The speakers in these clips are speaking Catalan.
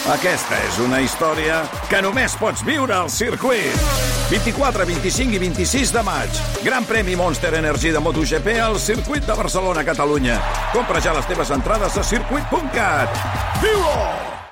Aquesta és una història que només pots viure al circuit. 24, 25 i 26 de maig. Gran premi Monster Energy de MotoGP al circuit de Barcelona, Catalunya. Compra ja les teves entrades a circuit.cat. Viu-ho!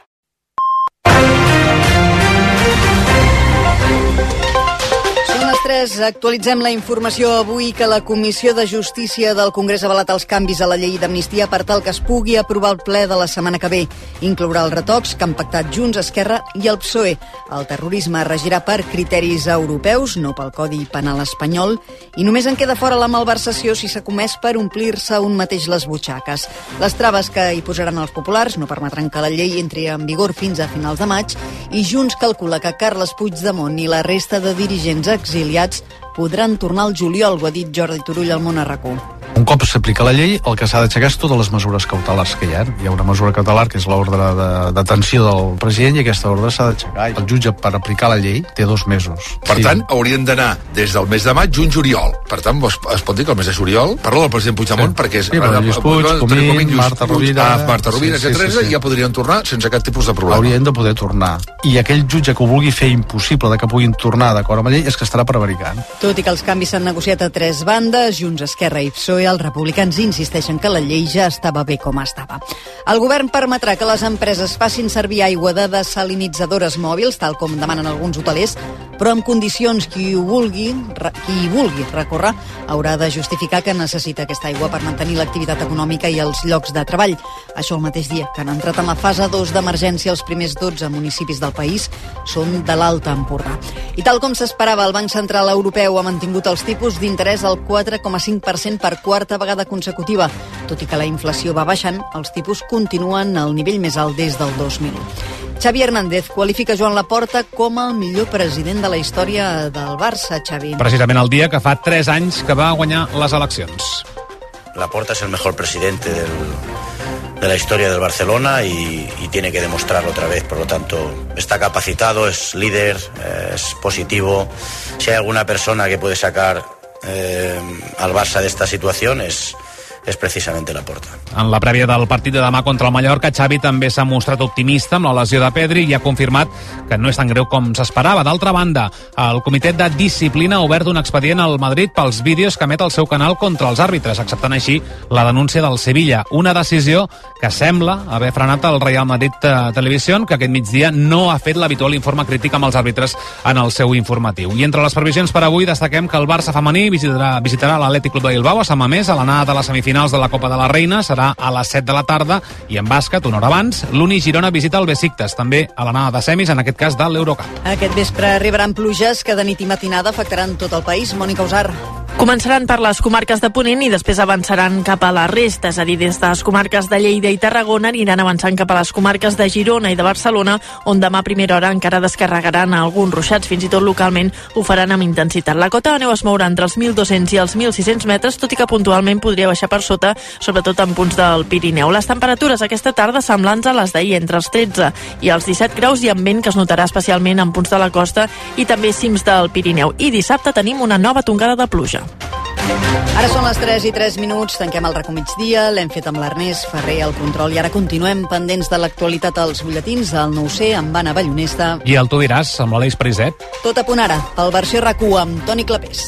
Són les 3. Actualitzem la informació avui que la Comissió de Justícia del Congrés ha avalat els canvis a la llei d'amnistia per tal que es pugui aprovar el ple de la setmana que ve. Inclourà els retocs que han pactat Junts, Esquerra i el PSOE. El terrorisme regirà per criteris europeus, no pel Codi Penal espanyol, i només en queda fora la malversació si s'ha comès per omplir-se un mateix les butxaques. Les traves que hi posaran els populars no permetran que la llei entri en vigor fins a finals de maig i Junts calcula que Carles Puigdemont i la resta de dirigents exiliats podran tornar al juliol, ho ha dit Jordi Turull al Món a RAC1. Un cop s'aplica la llei, el que s'ha d'aixecar és totes les mesures cautelars que hi ha. Hi ha una mesura cautelar que és l'ordre de detenció del president i aquesta ordre s'ha d'aixecar. El jutge per aplicar la llei té 2 mesos. Per tant, haurien d'anar des del mes de maig, juny, juliol. Per tant, es pot dir que el mes de juliol, parlo del president Puigdemont, perquè és... Sí, però Lluís Puig, Comín, Marta Rovira... Marta Rovira, etc. I ja podrien tornar sense cap tipus de problema. Haurien de poder tornar. I aquell jutge que ho vulgui fer impossible de que puguin tornar d'acord amb la llei és que estarà prevaricant. Tot i que els canvis s'han negociat a 3 bandes, Junts, Esquerra i PSOE, els republicans insisteixen que la llei ja estava bé com estava. El govern permetrà que les empreses facin servir aigua de desalinitzadores mòbils, tal com demanen alguns hotelers, però amb condicions qui vulgui recórrer haurà de justificar que necessita aquesta aigua per mantenir l'activitat econòmica i els llocs de treball. Això el mateix dia que han entrat en la fase 2 d'emergència els primers 12 municipis del país són de l'Alt Empordà. I tal com s'esperava, el Banc Central Europeu ha mantingut els tipus d'interès al 4,5% per quarta vegada consecutiva. Tot i que la inflació va baixant, els tipus continuen al nivell més alt des del 2001. Xavi Hernández qualifica Joan Laporta com el millor president de la història del Barça, Xavi. Precisament el dia que fa 3 anys que va guanyar les eleccions. Laporta es el mejor presidente de la historia del Barcelona y tiene que demostrarlo otra vez. Por lo tanto, está capacitado, es líder, es positivo. Si hay alguna persona que puede sacar al Barça de esta situación és precisament Laporta. En la prèvia del partit de demà contra el Mallorca, Xavi també s'ha mostrat optimista amb la lesió de Pedri i ha confirmat que no és tan greu com s'esperava. D'altra banda, el Comitè de Disciplina ha obert un expedient al Madrid pels vídeos que emet el seu canal contra els àrbitres, acceptant així la denúncia del Sevilla. Una decisió que sembla haver frenat el Real Madrid Televisió, que aquest migdia no ha fet l'habitual informe crític amb els àrbitres en el seu informatiu. I entre les previsions per avui destaquem que el Barça femení visitarà l'Atlètic Club de Bilbao a Sant Mamés a l'anada de la semifinal de la Copa de la Reina, serà a les 7 de la tarda, i en bàsquet, una hora abans, l'Uni Girona visita el Besiktas, també a l'anada de semis, en aquest cas de l'Eurocup. Aquest vespre arribaran pluges que de nit i matinada afectaran tot el país. Mònica Usar. Començaran per les comarques de Ponent i després avançaran cap a la resta, és a dir, des de les comarques de Lleida i Tarragona aniran avançant cap a les comarques de Girona i de Barcelona, on demà a primera hora encara descarregaran alguns ruixats, fins i tot localment ho faran amb intensitat. La cota de neu es mourà entre els 1.200 i els 1.600 metres, tot i que puntualment podria baixar per sota, sobretot en punts del Pirineu. Les temperatures aquesta tarda semblants a les d'ahir, entre els 13 i els 17 graus, i amb vent que es notarà especialment en punts de la costa i també cims del Pirineu. I dissabte tenim una nova tongada de pluja. Ara són les 3:03, tanquem el RAC1 migdia, l'hem fet amb l'Ernest Ferrer al control i ara continuem pendents de l'actualitat als butlletins, al 9C amb Anna Ballonesta. I el Tu diràs, amb l'Aleix Pariset. Tot a punt ara, el versió RAC1 amb Toni Clapés.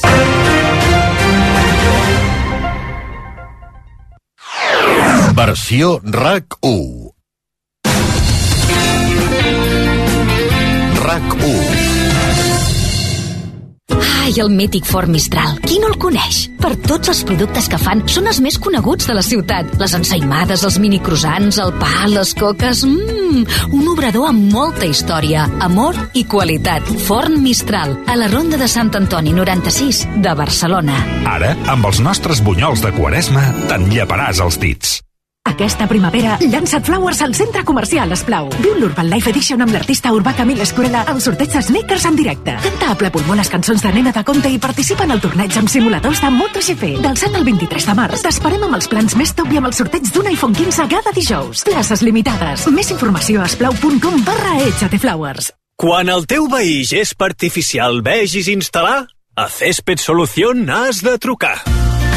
Versió RAC1. RAC1. Ai, el mític Ford Mistral. Qui no el coneix? Per tots els productes que fan, són els més coneguts de la ciutat. Les ensaïmades, els minicroissants, el pa, les coques... un obrador amb molta història, amor i qualitat. Ford Mistral, a la Ronda de Sant Antoni 96 de Barcelona. Ara, amb els nostres bunyols de Quaresma, te'n lleparàs els dits. Aquesta primavera, llança't Flowers al centre comercial Esplau. Viu l'Urban Life Edition amb l'artista urbà Camille Escurella al sorteig de Sneakers en directe. Canta a ple pulmó les cançons de Nena de Conte i participa en el torneig amb simuladors de MotoGP. Del 7 al 23 de març t'esperem amb els plans més top i amb el sorteig d'un iPhone 15 cada dijous. Places limitades. Més informació a esplau.com/echateflowers. Quan el teu veí gespa artificial vegis instal·lar, a Césped Solución has de trucar.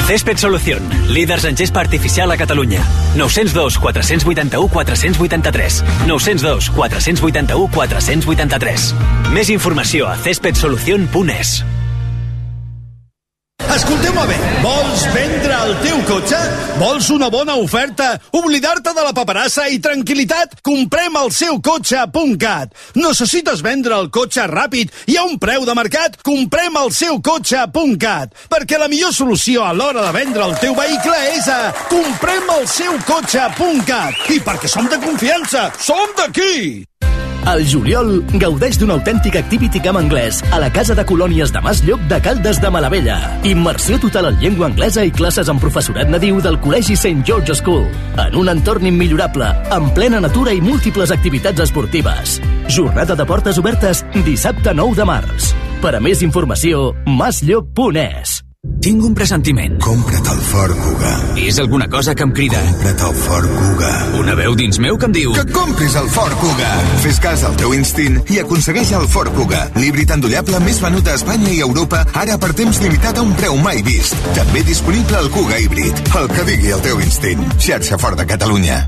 Césped Solución, líders en gespa artificial a Catalunya. 902 481 483. 902 481 483. Més informació a cespedsolucion.es. Escolteu-me bé, vols vendre el teu cotxe? Vols una bona oferta? Oblidar-te de la paperassa i tranquil·litat? Comprem el seu cotxe.cat. Necessites vendre el cotxe ràpid i a un preu de mercat? Comprem el seu cotxe.cat. Perquè la millor solució a l'hora de vendre el teu vehicle és a comprem el seu cotxe.cat. I perquè som de confiança, som d'aquí! Al juliol, gaudeix d'un autèntic activity camp anglès a la Casa de Colònies de Mas Lloc de Caldes de Malavella. Immersió total en llengua anglesa i classes amb professorat nadiu del Col·legi St. George School. En un entorn immillorable, en plena natura i múltiples activitats esportives. Jornada de portes obertes dissabte 9 de març. Per a més informació, masllloc.es. Tinc un pressentiment. Compra't el Ford Kuga. És alguna cosa que em crida. Compra't el Ford Kuga. Una veu dins meu que em diu... Que compris el Ford Kuga. Fes cas al teu instint i aconsegueix el Ford Kuga. L'híbrid endollable més venut a Espanya i Europa, ara per temps limitat a un preu mai vist. També disponible el Kuga híbrid. El que digui el teu instint. Xarxa Ford de Catalunya.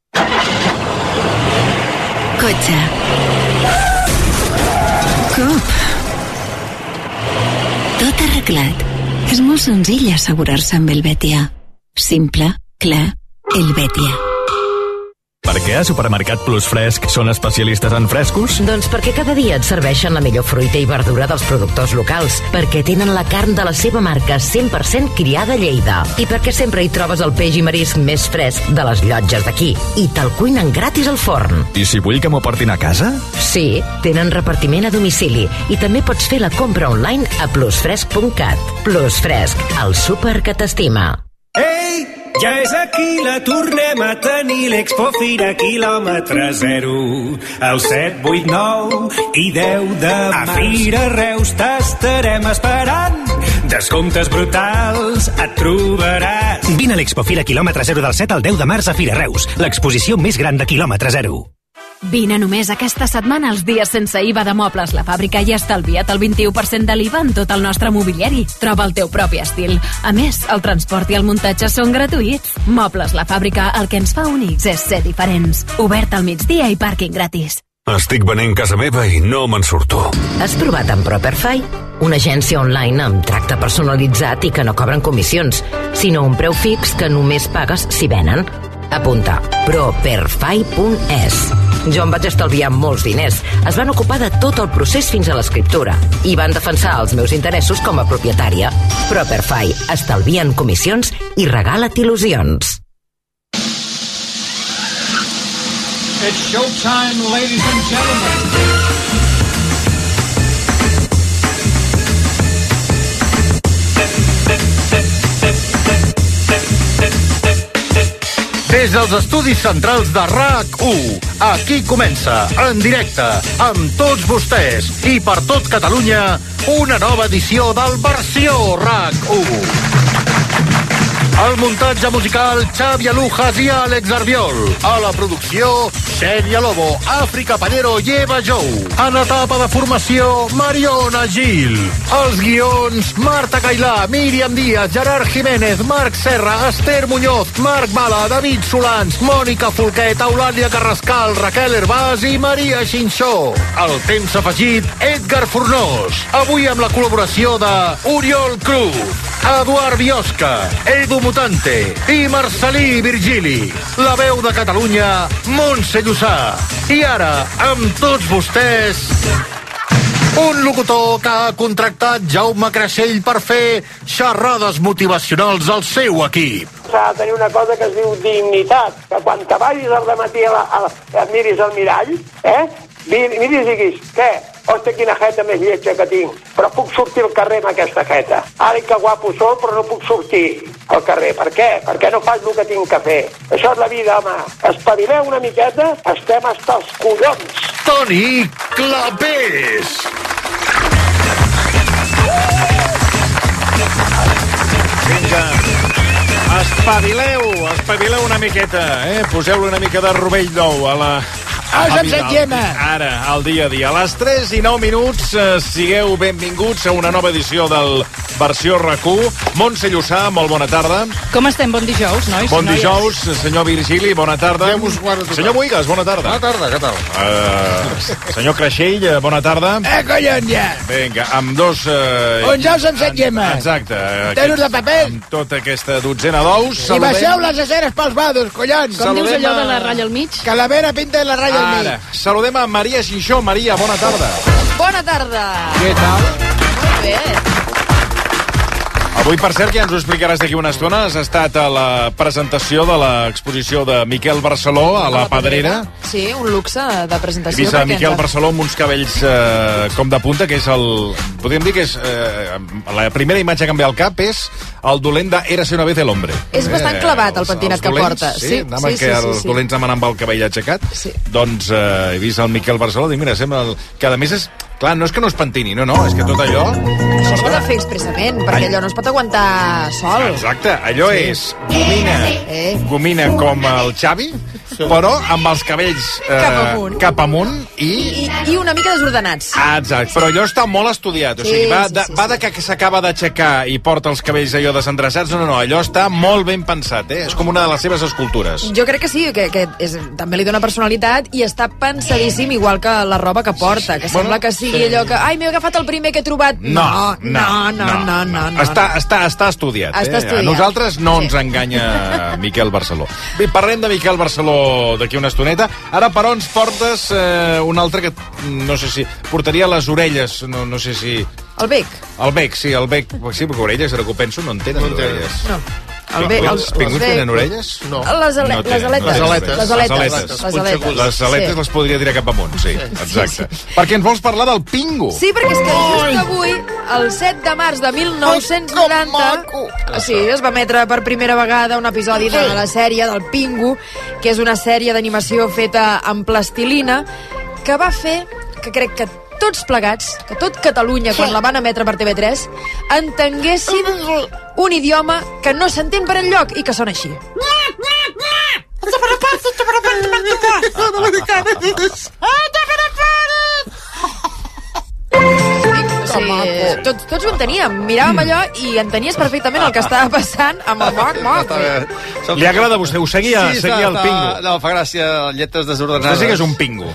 Cotxe. Cop. Tot arreglat. És molt senzill assegurar-se amb Helvetia. Simple, clar, Helvetia. Per què a Supermercat Plus Fresc són especialistes en frescos? Doncs perquè cada dia et serveixen la millor fruita i verdura dels productors locals, perquè tenen la carn de la seva marca 100% criada a Lleida i perquè sempre hi trobes el peix i marisc més fresc de les llotges d'aquí i te'l cuinen gratis al forn. I si vull que m'ho portin a casa? Sí, tenen repartiment a domicili i també pots fer la compra online a plusfresc.cat. Plus Fresc, el súper que t'estima. Ei, ja és aquí, la tornem a tenir, l'Expo Fira quilòmetre zero, el 7, 8, 9 i 10 de març. A Fira Reus t'estarem esperant, descomptes brutals et trobaràs. Vine a l'Expo Fira quilòmetre zero del 7 al 10 de març a Fira Reus, l'exposició més gran de quilòmetre zero. Vine només aquesta setmana als dies sense IVA de Mobles La Fàbrica i estalvia't el 21% de l'IVA en tot el nostre mobiliari. Troba el teu propi estil. A més, el transport i el muntatge són gratuïts. Mobles La Fàbrica, el que ens fa únics és ser diferents. Obert al migdia i pàrquing gratis. Estic venent casa meva i no me'n surto. Has provat amb Properfy? Una agència online amb tracte personalitzat i que no cobren comissions, sinó un preu fix que només pagues si venen. Apunta, properfy.es. Jo em vaig estalviar molts diners. Es van ocupar de tot el procés fins a l'escriptura i van defensar els meus interessos com a propietària. Properfy, estalvia en comissions i regala't il·lusions. It's showtime, ladies and gentlemen. Des dels estudis centrals de RAC1, aquí comença, en directe, amb tots vostès i per tot Catalunya, una nova edició del Versió RAC1. Al muntatge musical, Xavi Alujas i Àlex Arbiol. A la producció, Xènia Lobo, Àfrica Pallero i Eva Jou. En etapa de formació, Mariona Gil. Els guions, Marta Cailà, Míriam Díaz, Gerard Jiménez, Marc Serra, Esther Muñoz, Marc Mala, David Solans, Mònica Folquet, Eulàlia Carrascal, Raquel Herbàs i Maria Xinxó. El temps afegit, Edgar Fornós. Avui amb la col·laboració de Oriol Cruz, Eduard Biosca, Edu Mutante i Marcelí Virgili. La veu de Catalunya, Montse Llussà. I ara, amb tots vostès, un locutor que ha contractat Jaume Creixell per fer xerrades motivacionals al seu equip. S'ha de tenir una cosa que es diu dignitat, que quan te vagis al dematí et miris al mirall, miris i diguis, què? Hòstia, quina jeta més lletja que tinc, però puc sortir al carrer amb aquesta jeta. Ara que guapo sol, però no puc sortir al carrer. Per què? Perquè no faig el que tinc que fer. Això és la vida, home. Espavileu una miqueta, estem hasta els collons. Toni Clapés. Vinga, espavileu una miqueta, poseu-li una mica de rovell d'ou a Ara, al dia a dia. A les 3 i 9 minuts, sigueu benvinguts a una nova edició del Versió RAC1. Montse Llussà, molt bona tarda. Com estem? Bon dijous, nois? Bon dijous, senyor Virgili, bona tarda. Senyor Boigas, bona tarda. Bona tarda, què tal? Senyor Creixell, bona tarda. Collons, ja! Vinga, amb dos... Uns ous amb 7 gemes. Exacte. Tenos de paper. Amb tota aquesta dotzena d'ous. I baixeu les aceres pels vados, collons. Com dius allò de la ratlla al mig? Calavera pinta de la ratlla al mig. Ara, saludem a Maria Xinxó. Maria, bona tarda. Bona tarda. Què tal? Molt bé. Avui, per cert, que ja ens ho explicaràs d'aquí una estona, has estat a la presentació de l'exposició de Miquel Barceló a la Pedrera. Sí, un luxe de presentació. He vist a Miquel Barceló amb uns cabells com de punta, que és el... Podríem dir que és... la primera imatge que em ve al cap és el dolent de Érase una vez el hombre. És bastant clavat, el pentinat que porta. Sí, els dolents anaven amb el cabell aixecat. Doncs he vist el Miquel Barceló, dic, mira, sembla... Que a més és... Clar, no és que no es pentini, no, és que tot allò... Això s'ho ha de fer expressament, perquè allò no es pot aguantar sol. Exacte, allò és gomina com el Xavi, però amb els cabells cap amunt i una mica desordenats. Exacte, però allò està molt estudiat, o sigui, va de que s'acaba d'aixecar i porta els cabells allò desendreçats, no, allò està molt ben pensat, és com una de les seves escultures. Jo crec que sí, que també li dona personalitat i està pensadíssim igual que la roba que porta, que sembla que sigui allò que, ai, m'he agafat el primer que he trobat. No. Està estudiat. A nosaltres no ens enganya Miquel Barceló. Bé, parlem de Miquel Barceló d'aquí una estoneta. Ara, però, ens portes un altre que no sé si portaria les orelles, no sé si... El bec. El bec, sí, sí, perquè orelles, ara que ho penso, no en tenen orelles. No. Els pingüins tenen orelles? No. Les aletes les podria tirar cap amunt, sí, exacte. Perquè ens vols parlar del pingo. Sí, perquè és que just avui, el 7 de març de 1990, es va emetre per primera vegada un episodi de la sèrie del Pingo, que és una sèrie d'animació feta amb plastilina, que va fer, que crec que tots plegats, que tot Catalunya, quan la van emetre per TV3, entenguessin un idioma que no s'entén per enlloc i que sona així. Tots ho enteníem, miràvem allò i entenies perfectament el que estava passant amb el moc. Li agrada a vostè, ho seguia el pingo. No, fa gràcia, lletres desordenades. Vostè sí que és un pingo.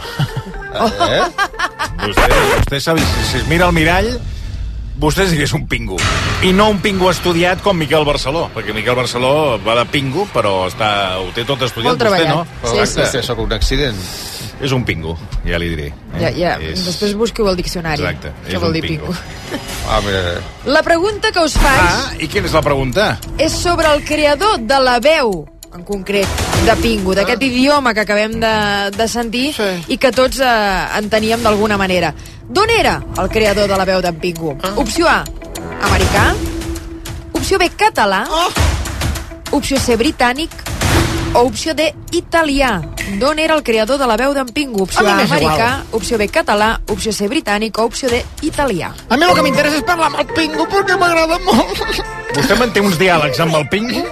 Vostè sap, si es mira al mirall, vostè sí que és un pingo. I no un pingo estudiat com Miquel Barceló, perquè Miquel Barceló va de pingo, però ho té tot estudiat. Vostè no. Sí, sóc un accident. És un pingo, ja li diré. Després busqueu el diccionari. Exacte, què vol dir pingo. La pregunta que us faig... I quina és la pregunta? És sobre el creador de la veu, en concret, de Pingo, d'aquest idioma que acabem de sentir i que tots enteníem d'alguna manera. D'on era el creador de la veu d'en Pingo? Opció A, americà. Opció B, català. Opció C, britànic. O opció D, italià. D'on era el creador de la veu d'en Pingo? Opció A, americà. Opció B, català. Opció C, britànic. O opció D, italià. A mi el que m'interessa és parlar amb el Pingo perquè m'agrada molt. Vostè manté uns diàlegs amb el Pingo?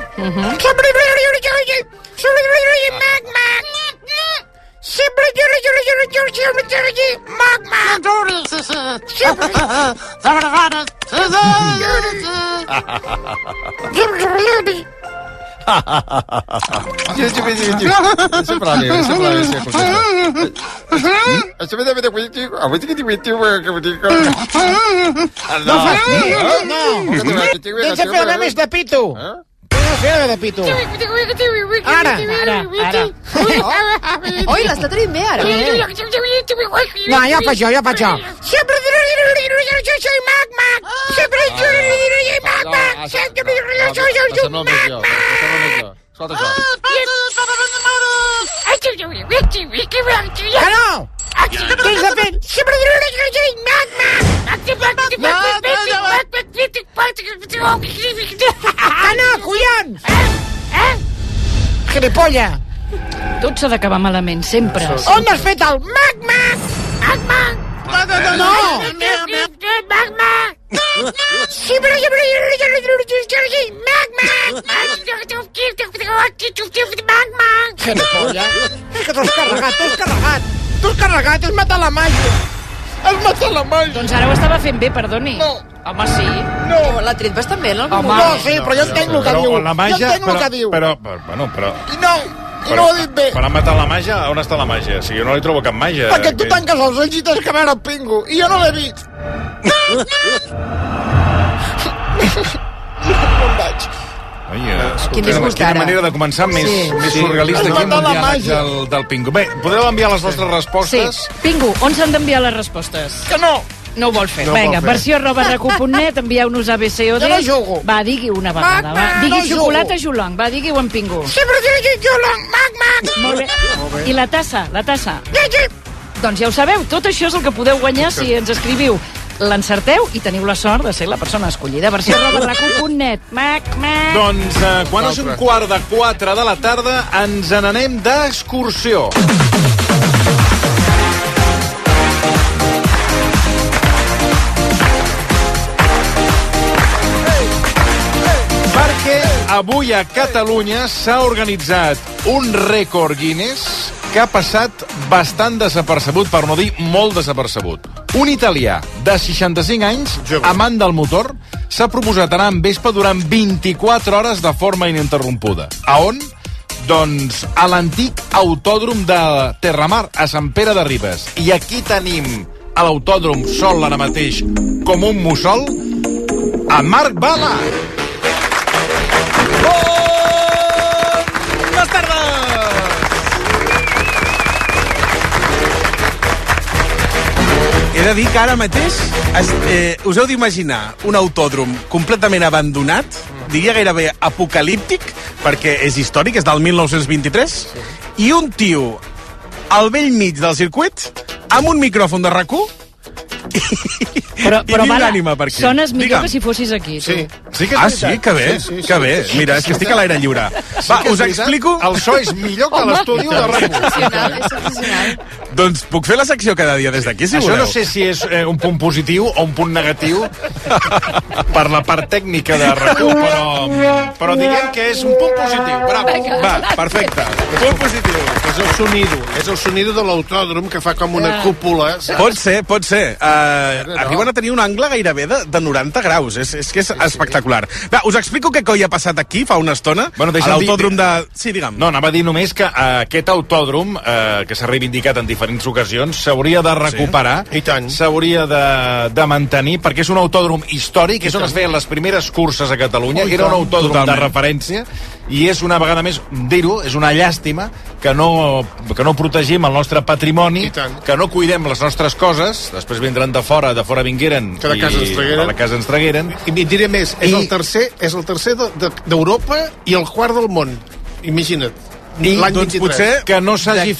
Tens a fer la més de pito. De pito. Ara. Oi, l'està tenint bé, ara. No, ja faig jo. Sempre soy Mac. Sempre Escolta això. Que no! Tens de fer... Que no, collons! Gilipolla! Tot s'ha d'acabar malament, sempre. On has fet el Mac? No! Gilipolla! És que t'ho has carregat. Tu has carregat, has matat la màgia. Has matat la màgia. Doncs ara ho estava fent bé, perdoni. No. Home, sí. No. L'ha tret bastant bé, no? Home. No, sí, però jo entenc el que diu. La màgia, jo entenc el que diu. Però... I no ho ha dit bé. Però ha matat la màgia? On està la màgia? O sigui, jo no li trobo cap màgia. Perquè tu tanques els ulls i tens que veure el Pingu. I jo no l'he vist. No em vaig. Quin disgust quina ara. manera de començar més surrealista aquí amb un diàleg del Pingu. Bé, podeu enviar les vostres respostes? Sí. Pingu, on s'han d'enviar les respostes? Que no. No ho vol fer. No Vinga, vol fer. versió@racu.net, envieu-nos ABCOD. Jo no jugo. Va, digui una vegada. Va. Digui no xocolata jugo. Jolong. Va, digui-ho en Pingu. Sí, però digui Jolong. Mac. Molt bé. I la tassa? Doncs ja ho sabeu, tot això és el que podeu guanyar si ens escriviu. L'encerteu i teniu la sort de ser la persona escollida. Versió@racu.net. Mac. Doncs quan és 3:45 de la tarda ens n'anem d'excursió. Perquè avui a Catalunya s'ha organitzat un rècord Guinness que ha passat bastant desapercebut, per no dir molt desapercebut. Un italià de 65 anys, amant del motor, s'ha proposat anar amb Vespa durant 24 hores de forma ininterrompuda. A on? Doncs a l'antic autòdrom de Terramar, a Sant Pere de Ribes. I aquí tenim a l'autòdrom sol ara mateix com un mussol, a Marc Bala. Bones tardes! He de dir que ara mateix us heu d'imaginar un autòdrom completament abandonat, diria gairebé apocalíptic, perquè és històric, és del 1923, i un tio al vell mig del circuit, amb un micròfon de RAC1, Però viu l'ànima per aquí. Sones millor Digue'm. que si fossis aquí. Tu. Sí que és Ah, sí? Que bé, que bé. Mira, és que estic a l'aire lliure. Va, us explico... El so és millor que l'estudi de RAC1. És professional. Doncs puc fer la secció cada dia des d'aquí, si Això voleu. no sé si és un punt positiu o un punt negatiu per la part tècnica de RAC1, però diguem que és un punt positiu. Bravo. Va, perfecte. Punt positiu. És el sonido de l'autòdrom que fa com una cúpula. Saps? Pot ser. Arriben a tenir un angle gairebé de 90 graus. És que és espectacular. Va, us explico què coi ha passat aquí fa una estona. Bueno, a l'autòdrom de... Sí, digue'm. No, anava a dir només que aquest autòdrom, que s'ha reivindicat en diferents ocasions, s'hauria de recuperar, s'hauria de mantenir, perquè és un autòdrom històric, és on es feien les primeres curses a Catalunya, era un autòdrom de referència, i és una vegada més, dir-ho, és una llàstima que no protegim el nostre patrimoni, que no cuidem les nostres coses, després vindran de fora vingueren Que de casa ens tragueren. a la casa ens tragueren. I diré més, és el tercer d'Europa i el quart del món. Imagina't. I L'any doncs 23. potser que no s'hagi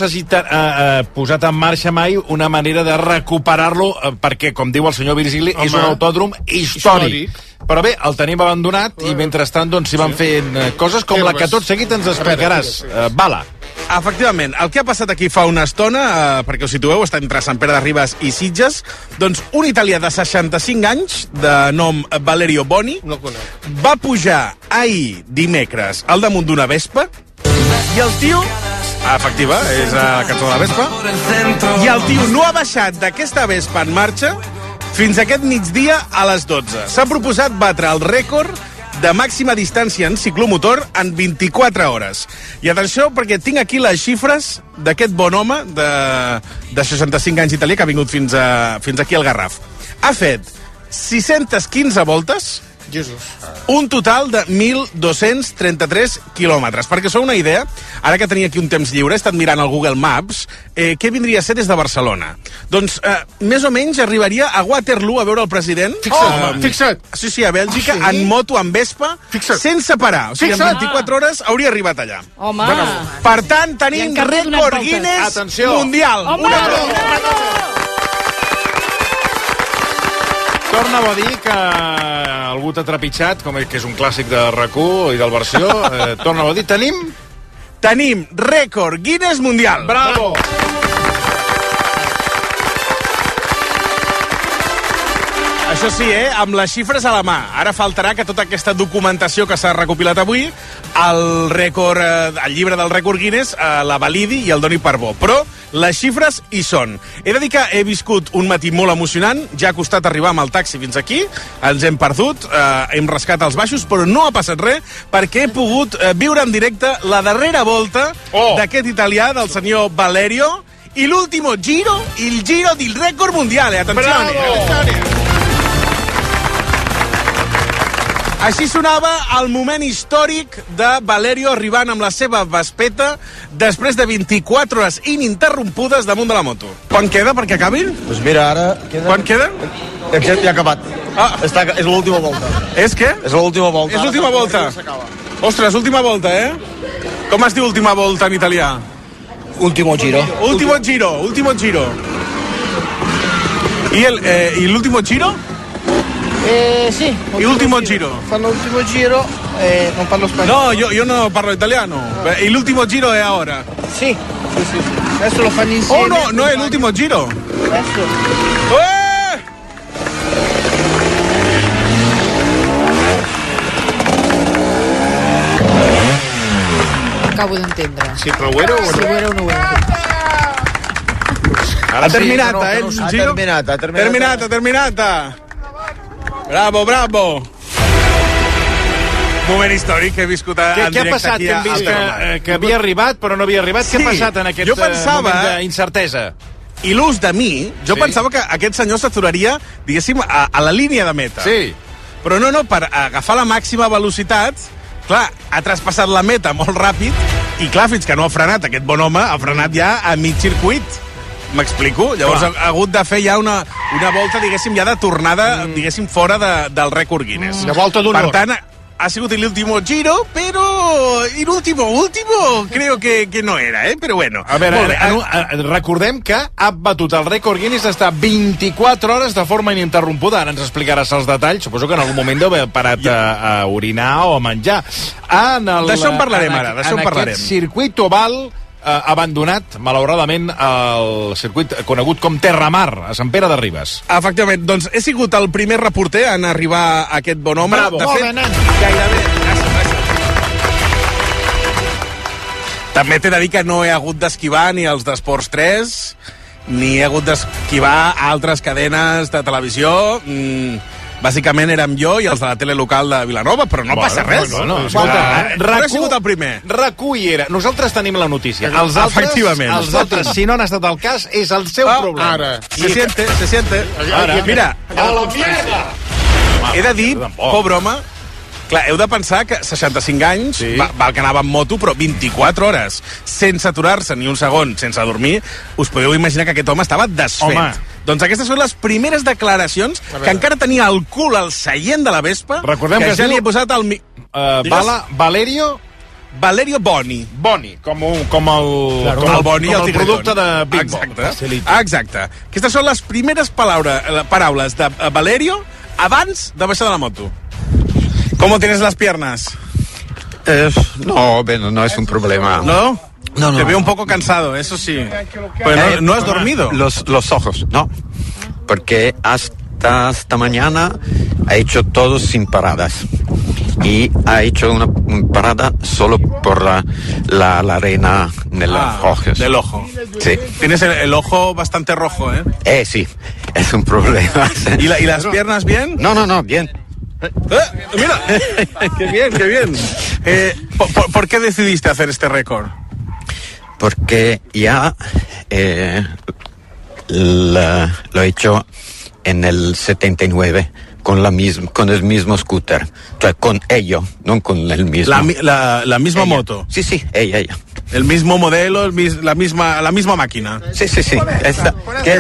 posat en marxa mai una manera de recuperar-lo, perquè, com diu el senyor Virgili, és un autòdrom històric. Però bé, el tenim abandonat i mentrestant doncs s'hi van fent coses com la que tot seguit ens explicaràs. Bala. Efectivament, el que ha passat aquí fa una estona, perquè us situeu, està entre Sant Pere de Ribes i Sitges, doncs un italià de 65 anys, de nom Valerio Boni, va pujar ahir dimecres al damunt d'una Vespa, i el tio... Efectiva, és la cançó de la Vespa. I el tio no ha baixat d'aquesta Vespa en marxa fins aquest migdia a les 12. S'ha proposat batre el rècord de màxima distància en ciclomotor en 24 hores. I atenció, perquè tinc aquí les xifres d'aquest bon home de 65 anys italià que ha vingut fins aquí al Garraf. Ha fet 615 voltes, un total de 1.233 quilòmetres. Perquè sou una idea, ara que tenia aquí un temps lliure, he estat mirant al Google Maps, què vindria a ser des de Barcelona? Doncs, més o menys, arribaria a Waterloo a veure el president. Fixa't. Sí, a Bèlgica, en moto, en Vespa, sense parar. O sigui, en 24 hores hauria arribat allà. Home. Per tant, tenim rècord Guinness mundial. Home, bravo! Torna a dir que algú t'ha trepitjat, com que és un clàssic de RAC1 i del versió. Torna a dir, tenim rècord Guinness mundial. Bravo! Això sí, amb les xifres a la mà. Ara faltarà que tota aquesta documentació que s'ha recopilat avui, el llibre del rècord Guinness la validi i el doni per bo. Però les xifres hi són. He de dir que he viscut un matí molt emocionant, ja ha costat arribar amb el taxi fins aquí, ens hem perdut, hem rascat els baixos, però no ha passat res, perquè he pogut viure en directe la darrera volta d'aquest italià, del senyor Valerio, i l'último giro, il giro del rècord mundial. Attenzione! Així sonava el moment històric de Valerio arribant amb la seva vespeta després de 24 hores ininterrompudes damunt de la moto. Quan queda perquè acabin? Pues mira, ara... Quan queda? Ja ha acabat. És l'última volta. És què? És l'última volta. És l'última volta. Ostres, última volta, Com es diu última volta en italià? Último giro. Último giro. ¿Y l'último giro? Sì. ¿Y último giro? Fanno l'ultimo giro, non parlo spagnolo. No, yo no parlo italiano. ¿Y l'ultimo giro è ahora? Sì. Adesso lo fanno insieme. Oh, no è l'ultimo giro. Adesso. Acabo d'entendre. Sí, però ho era o no? Sí, ho era o no ho era. Ha terminata, il giro? Terminata. Bravo. Moment històric que he viscut en directe. Què ha passat? Que hem vist que havia arribat, però no havia arribat. Què ha passat en aquest moment d'incertesa? Il·lús de mi, jo pensava que aquest senyor s'aturaria, diguéssim, a la línia de meta. Sí. Però no, per agafar la màxima velocitat, clar, ha traspassat la meta molt ràpid, i clar, fins que no ha frenat aquest bon home, ha frenat ja a mig circuit. M'explico? Llavors ha hagut de fer ja una volta, diguéssim, ja de tornada, diguéssim, fora del rècord Guinness. Una volta d'honor. Per tant, ha sigut l'último giro, però l'último creo que no era, però bueno. A veure, recordem que ha batut el rècord Guinness d'estar 24 hores de forma ininterrompuda. Ara ens explicaràs els detalls. Suposo que en algun moment deu haver parat a orinar o a menjar. D'això en parlarem ara, En aquest circuit oval abandonat, malauradament, el circuit conegut com Terramar, a Sant Pere de Ribes. Efectivament, doncs he sigut el primer reporter en arribar a aquest bon home. Bravo. De fet, gairebé... També t'he de dir que no he hagut d'esquivar ni els d'Esports 3, ni he hagut d'esquivar altres cadenes de televisió. Bàsicament érem jo i els de la tele local de Vilanova, però no passa res. No, escolta, no he sigut el primer. RAC1 hi era. Nosaltres tenim la notícia. Els altres, si no han estat al cas, és el seu problema. Ara. Se siente. Mira. A la mierda! He de dir, pobre home, clar, heu de pensar que 65 anys, val que anava amb moto, però 24 hores, sense aturar-se ni un segon, sense dormir, us podeu imaginar que aquest home estava desfet. Home. Doncs aquestes són les primeres declaracions que encara tenia el cul al seient de la Vespa. Recordem que ja li he posat el... Valerio Boni. Boni, com el Boni, el producte de Big Exacte. Exacte. Aquestes són les primeres paraules de Valerio abans de baixar de la moto. ¿Cómo tienes las piernas? No, bueno, no es un problema. ¿No? No. Te veo un poco cansado, eso sí. Pero no has dormido. Los ojos, no. Porque hasta esta mañana ha hecho todo sin paradas. Y ha hecho una parada solo por la arena en los ojos. Del ojo. Sí. Tienes el ojo bastante rojo, ¿eh? Sí, es un problema. ¿Y las piernas bien? No, bien. Mira, qué bien. ¿Por qué decidiste hacer este récord? Porque ya lo he hecho en el 79 con el mismo scooter, o sea, con ello, no con el mismo. La misma moto. Sí, ella. El mismo modelo, la misma máquina. Sí. Esta.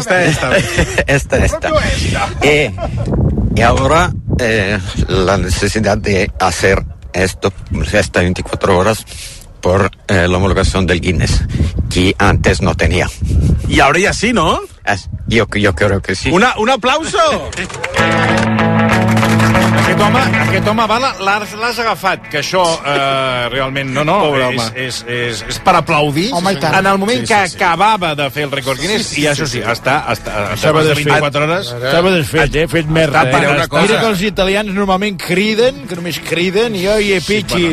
Y ahora la necesidad de hacer esto, estas 24 horas, por la homologación del Guinness, que antes no tenía. Y ahora ya sí, ¿no? Yo creo que sí. ¡Un aplauso! Aquest home l'has agafat, que això realment és per aplaudir. En el moment que acabava de fer el rècord Guinness, i això sí, estava de 24 hores. Estava desfet, fet merda. Mira que els italians normalment criden, que només criden, i oye, pichi.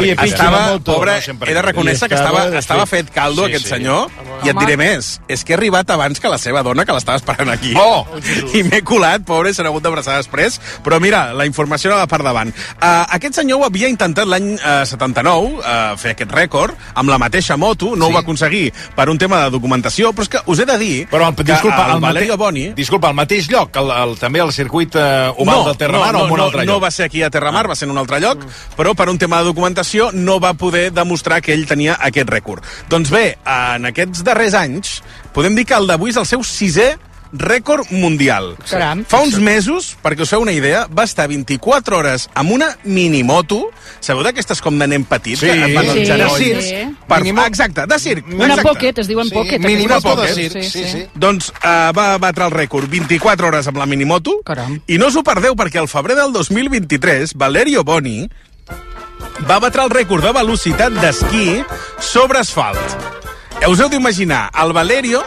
Pobre, he de reconèixer que estava fet caldo, aquest senyor, i et diré més, és que he arribat abans que la seva dona, que l'estava esperant aquí. I m'he colat, pobre, s'ha hagut d'abraçar després, però mira, la informació era per davant. Aquest senyor ho havia intentat l'any 79, fer aquest rècord, amb la mateixa moto, no ho va aconseguir per un tema de documentació, però és que us he de dir que el Valerio Boni... Disculpa, al mateix lloc, també al circuit oval del Terramar o en un altre lloc? No va ser aquí a Terramar, va ser en un altre lloc, però per un tema de documentació no va poder demostrar que ell tenia aquest rècord. Doncs bé, en aquests darrers anys, podem dir que el d'avui és el seu 6è rècord mundial. Caram. Fa uns mesos, perquè us feu una idea, va estar 24 hores amb una minimoto. Sabeu d'aquestes com de nen petit? Sí. De circ. Exacte, de circ. Una pocket, es diuen pocket. Minimoto de circ. Sí. Doncs va batre el rècord 24 hores amb la minimoto. Caram. I no us ho perdeu, perquè al febrer del 2023, Valerio Boni va batre el rècord de velocitat d'esquí sobre asfalt. Us heu d'imaginar el Valerio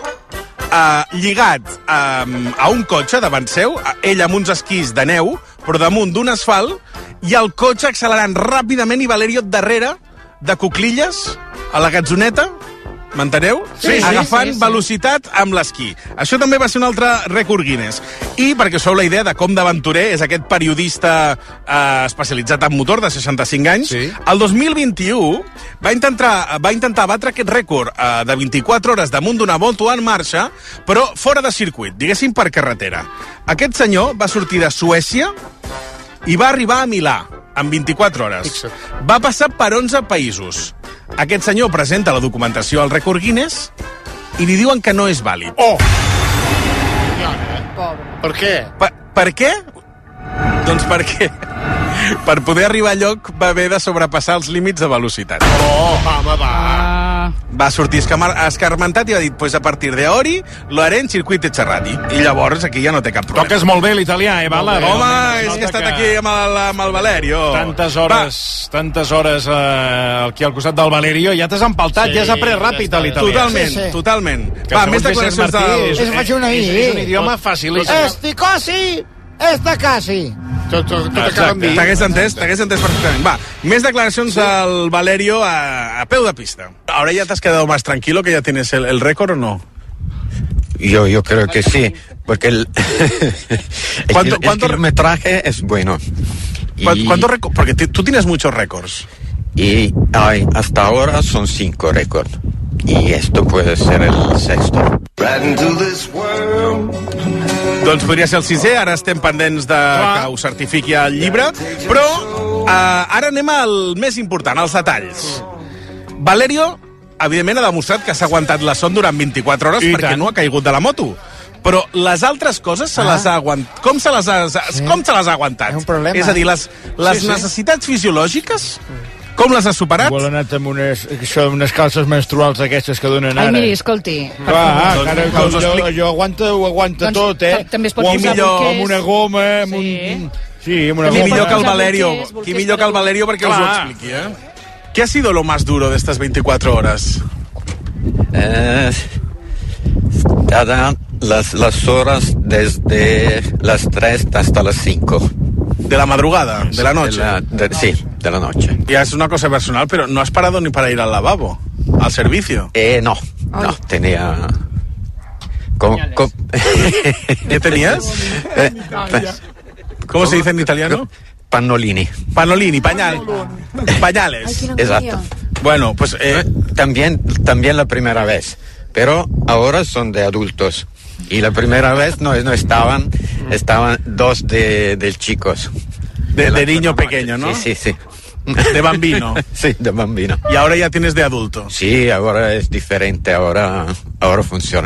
lligat a un cotxe davant seu, ell amb uns esquís de neu, però damunt d'un asfalt, i el cotxe accelerant ràpidament i Valerio darrere, de cuclilles, a la gatzoneta, m'enteneu? Sí, agafant velocitat amb l'esquí. Això també va ser un altre rècord Guinness. I, perquè us feu la idea de com d'aventurer és aquest periodista especialitzat en motor de 65 anys, el 2021 va intentar batre aquest rècord de 24 hores damunt d'una moto en marxa, però fora de circuit, diguéssim per carretera. Aquest senyor va sortir de Suècia i va arribar a Milà en 24 hores. Va passar per 11 països. Aquest senyor presenta la documentació al rècord Guinness i li diuen que no és vàlid. Per què? Per què? Doncs perquè per poder arribar a lloc va haver de sobrepassar els límits de velocitat. Home, va. Va sortir escarmentat i va dir, pues a partir de ahora lo haré en circuito Cerrati. I llavors aquí ja no té cap problema. Toques molt bé l'italià, Vala? Home, és que he estat aquí amb el Valerio. Tantes hores aquí al costat del Valerio, ja t'has empaltat, ja has après ràpid a l'italià. Totalment. Va, més declaracions del... És un idioma facilíssim. Esti cosi, esta casi. T'hagués entès perfectament. Va, més declaracions del Valerio a peu de pista. Ahora ya te has quedado más tranquilo, que ya tienes el récord, ¿o no? Yo creo que sí, porque el kilometraje es bueno. Porque tú tienes muchos récords. Y hasta ahora son 5 récords. Y esto puede ser el 6º. Doncs podria ser el 6è, ara estem pendents de que ho certifiqui el llibre, però ara anem al més important, als detalls. Valerio, evidentment, ha demostrat que s'ha aguantat la son durant 24 hores perquè no ha caigut de la moto. Però les altres coses se les ha aguantat. Com se les ha aguantat? És a dir, les necessitats fisiològiques, com les has superat? Vol anat amb unes calces menstruals aquestes que donen ara. Ai, miri, escolti. Allò aguanta tot, eh? També es pot posar bolquers. Amb una goma, amb un... Sí, amb una goma. Qui millor que el Valerio perquè us ho expliqui, eh? ¿Qué ha sido lo más duro de estas 24 horas? Las horas desde las 3 hasta las 5. ¿De la madrugada? ¿De la noche? Sí, de la noche. Ya es una cosa personal, pero ¿no has parado ni para ir al lavabo? ¿Al servicio? No, tenía... ¿Qué tenías? ¿Cómo se dice en italiano? Panolini. Pañales. Exacto. Bueno, pues... También la primera vez, pero ahora son de adultos. Y la primera vez no estaban 2 de chicos. De niño pequeño, ¿no? Sí. De bambino. Sí, de bambino. Y ahora ya tienes de adulto. Sí, ahora es diferente, ahora funciona.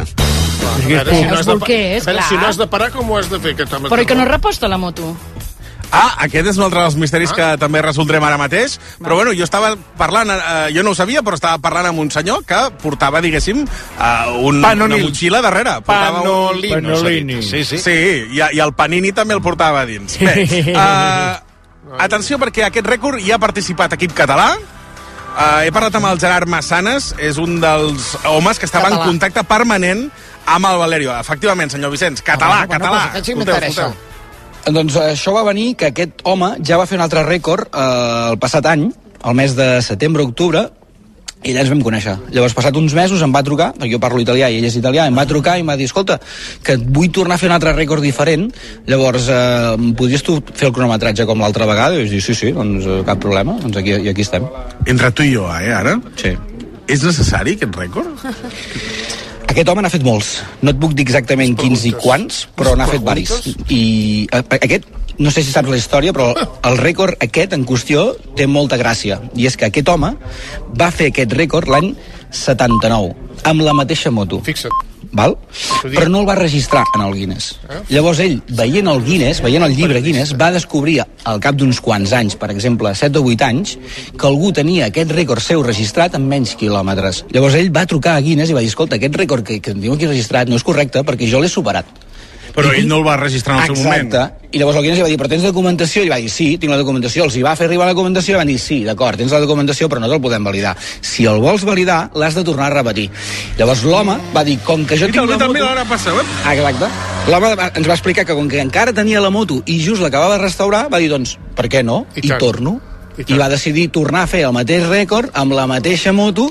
Si no has de parar, com ho has de fer? Però i que no reposta la moto? Aquest és un altre dels misteris que també resoldrem ara mateix. Però bueno, jo estava parlant, jo no ho sabia, però estava parlant amb un senyor que portava, diguéssim, una motxilla darrere. Panolini. Sí, i el panini també el portava a dins. Bé, Atenció, perquè aquest rècord hi ha participat equip català. He parlat amb el Gerard Massanes, és un dels homes que estava en contacte permanent amb el Valerio. Efectivament, senyor Vicenç, català. Aquest sí que m'interessa. Doncs això va venir que aquest home ja va fer un altre rècord el passat any, el mes de setembre-octubre, i allà ens vam conèixer. Llavors, passat uns mesos, em va trucar, perquè jo parlo italià i ell és italià, em va trucar i em va dir, escolta, que vull tornar a fer un altre rècord diferent, llavors, podries tu fer el cronometratge com l'altra vegada? I vaig dir, sí, doncs cap problema, doncs aquí estem. Entre tu i jo, ara? Sí. És necessari aquest rècord? Aquest home n'ha fet molts. No et puc dir exactament quins i quants, però n'ha fet varis. I aquest, no sé si saps la història, però el rècord aquest en qüestió té molta gràcia. I és que aquest home va fer aquest rècord l'any 79, amb la mateixa moto. Fixa't. Val? Però no el va registrar en el Guinness. Llavors ell, veient el llibre Guinness, va descobrir al cap d'uns quants anys, per exemple 7 o 8 anys, que algú tenia aquest rècord seu registrat en menys quilòmetres. Llavors ell va trucar a Guinness i va dir, escolta, aquest rècord que em diu aquí registrat no és correcte perquè jo l'he superat. Però ell no el va registrar en el seu moment. Exacte. I llavors el Guinness li va dir, però tens documentació? I va dir, sí, tinc la documentació. Els hi va fer arribar la documentació i van dir, sí, d'acord, tens la documentació, però no te'l podem validar. Si el vols validar, l'has de tornar a repetir. Llavors l'home va dir, com que jo tinc la moto... Exacte. L'home ens va explicar que com que encara tenia la moto i just l'acabava de restaurar, va dir, doncs, per què no? I torno. I va decidir tornar a fer el mateix rècord amb la mateixa moto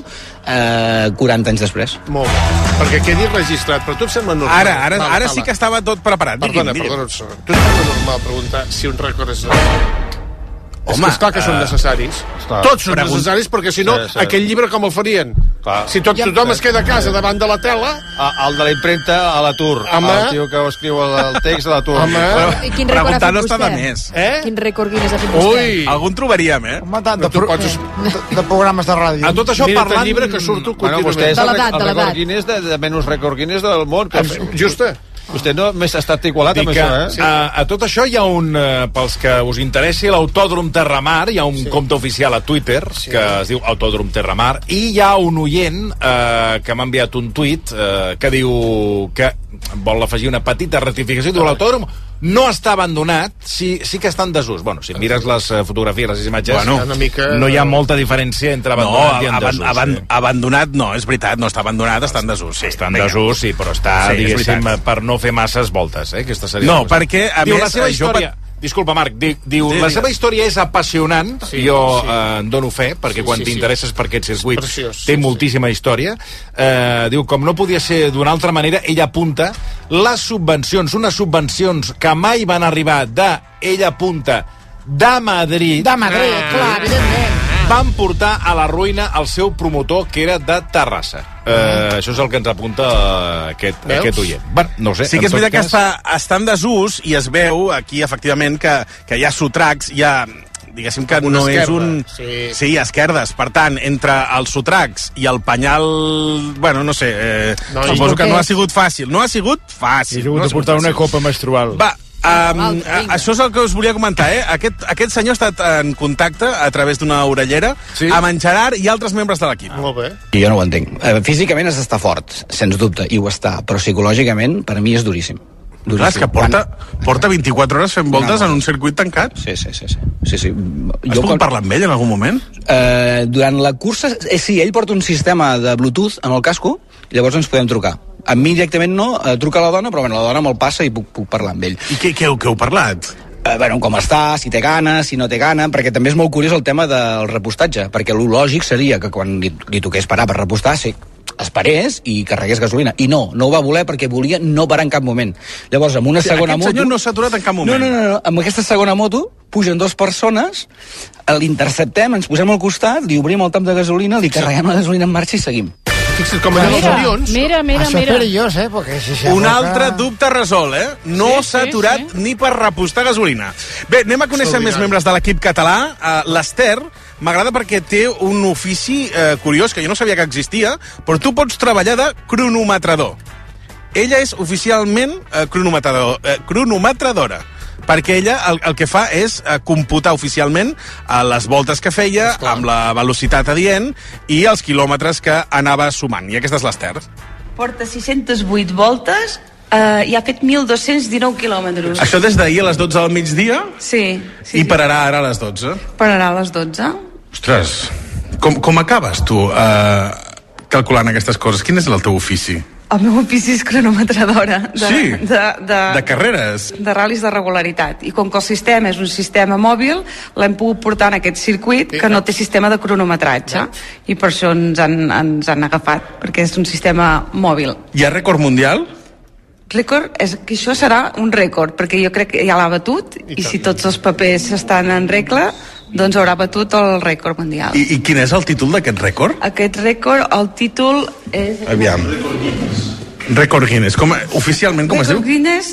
40 anys després. Molt bé, perquè quedi registrat, però tu et sembla normal? Ara sí que estava tot preparat. Perdona, tu et sembla normal preguntar si un rècord és... Home, és clar que són necessaris. Tots són necessaris, perquè si no, aquell llibre com el farien? Si tothom es queda a casa davant de la tela... El de la impremta a l'atur. El tio que escriu el text a l'atur. Quin rècord ha fet vostè? Quin rècord Guinness ha fet vostè? Ui, algun trobaríem, Home, tant, de programes de ràdio. A tot això parlant... Mira el llibre que surto contínuament. Vostè és el rècord Guinness de menys rècord Guinness del món. Justa. Vostè no m'ha estat igualat amb això, A tot això hi ha un, pels que us interessi, l'Autòdrom Terramar, hi ha un compte oficial a Twitter que es diu Autòdrom Terramar, i hi ha un oient que m'ha enviat un tuit que diu que vol afegir una petita rectificació, diu l'Autòdrom no està abandonat, sí que està en desús. Bueno, si mires les fotografies, les imatges, no hi ha molta diferència entre abandonat i en desús. Abandonat no, és veritat, no està abandonat, està en desús. Està en desús, sí, però està, diguéssim, per no fer masses voltes, aquesta seria... No, perquè, a més... La seva història... Disculpa, Marc, diu, la seva història és apassionant, jo en dono fe, perquè quan t'interesses per aquests circuits té moltíssima història. Diu, com no podia ser d'una altra manera, ell apunta les subvencions, unes subvencions que mai van arribar ell apunta, de Madrid. De Madrid, clar, evidentment. Van portar a la ruïna el seu promotor, que era de Terrassa. Això és el que ens apunta aquest oient. Bueno, no sé. Sí que és veritat que està en desús i es veu aquí, efectivament, que hi ha sotracs, hi ha... Diguéssim que no és un... Sí, esquerdes. Per tant, entre els sotracs i el penyal... Bueno, no sé, suposo que no ha sigut fàcil. No ha sigut fàcil. He hagut de portar una copa menstrual. Va, això és el que us volia comentar, Aquest senyor ha estat en contacte a través d'una orellera amb en Gerard i altres membres de l'equip. Molt bé. I jo no ho entenc. Físicament has d'estar fort, sens dubte, i ho està, però psicològicament per mi és duríssim. Clar, és que porta 24 hores fent voltes en un circuit tancat. Sí. Has pogut parlar amb ell en algun moment? Durant la cursa, sí, ell porta un sistema de Bluetooth en el casco, i llavors ens podem trucar. A mi directament no, truca a la dona, però bueno, la dona me'l passa i puc parlar amb ell. I què heu parlat? Bueno, com està, si té gana, si no té gana, perquè també és molt curiós el tema del repostatge, perquè el lògic seria que quan li toqués parar per repostar, esperés i carregués gasolina. I no ho va voler perquè volia no parar en cap moment. Llavors, amb una segona moto... Aquest senyor no s'ha aturat en cap moment. No. Amb aquesta segona moto pugen 2 persones, l'interceptem, ens posem al costat, li obrim el tap de gasolina, li carreguem la gasolina en marxa i seguim. Fixa't com allà els avions. Mira. Això és perillós, perquè si un altre dubte resolt, No s'ha aturat ni per repostar gasolina. Bé, anem a conèixer més membres de l'equip català. L'Ester m'agrada perquè té un ofici curiós, que jo no sabia que existia, però tu pots treballar de cronometrador. Ella és oficialment cronometradora, perquè ella el que fa és computar oficialment les voltes que feia, amb la velocitat adient i els quilòmetres que anava sumant. I aquesta és l'Ester. Porta 608 voltes I ha fet 1.219 quilòmetres. Això des d'ahir a les 12 del migdia? Sí. I pararà ara a les 12? Pararà a les 12. Ostres, com acabes tu calculant aquestes coses? Quin és el teu ofici? El meu ofici és cronometradora de carreres, de ral·lis de regularitat, i com que el sistema és un sistema mòbil, l'hem pogut portar en aquest circuit que no té sistema de cronometratge, i per això ens han agafat, perquè és un sistema mòbil. Hi ha rècord mundial? Rècord, és que això serà un rècord, perquè jo crec que ja l'ha batut, i si tots els papers estan en regla, doncs haurà batut el rècord mundial. I quin és el títol d'aquest rècord? Aquest rècord, el títol és... Aviam. Rècord Guinness. Oficialment, com es diu? Rècord Guinness,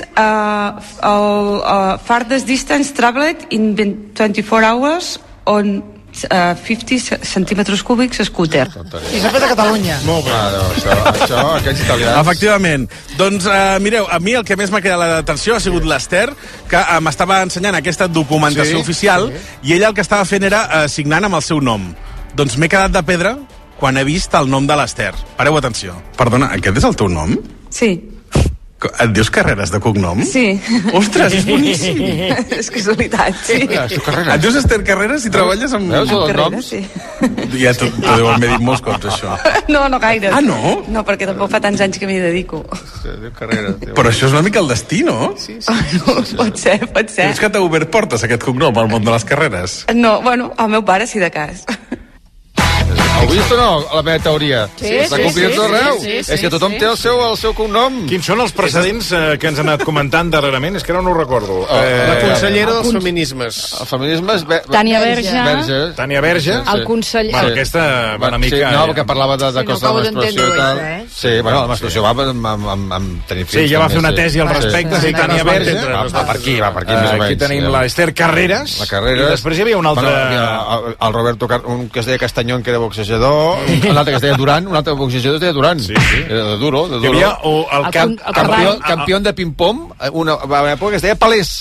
farthest distance traveled in 24 hours on 50 centímetres cúbics scooter. I s'ha fet a Catalunya. Molt bé. Això, aquests italians... Efectivament. Doncs, mireu, a mi el que més m'ha cridat l'atenció ha sigut l'Ester, que m'estava ensenyant aquesta documentació oficial, i ella el que estava fent era signant amb el seu nom. Doncs m'he quedat de pedra quan he vist el nom de l'Ester. Pareu atenció. Perdona, aquest és el teu nom? Sí. Et dius Carreras de cognom? Sí. Ostres, és boníssim. És casualitat, sí. Et dius Esther Carreras i treballes amb... Veus els noms? Sí. Ja t'ho m'he dit molts cops, això. No gaire. Ah, no? No, perquè tampoc fa tants anys que m'hi dedico. Però això és una mica el destí, no? Sí. Pot ser. És que t'ha obert portes, aquest cognom, al món de les carreres? No, bueno, el meu pare sí de cas. Heu vist o no, la meva teoria? S'ha complert tot arreu. És que tothom té el seu cognom. Quins són els precedents que ens han anat comentant darrerament? És que no ho recordo. La consellera dels feminismes. El feminisme és... Tània Verge. Tània Verge. El conseller... Bueno, aquesta va una mica... No, perquè parlava de coses de la menstruació i tal. Sí, bueno, la menstruació va amb tenir fills. Sí, ja va fer una tesi al respecte, sí, Tània Verge. Va per aquí, Aquí tenim l'Ester Carreras. I després hi havia un altre... El Roberto, un que es deia Castañón, que era boxejador, un altre que es deia Duran, un altre boxejador es deia Duran. Sí. Era de duro. Hi havia el campió de ping-pong, una època que es deia Palés.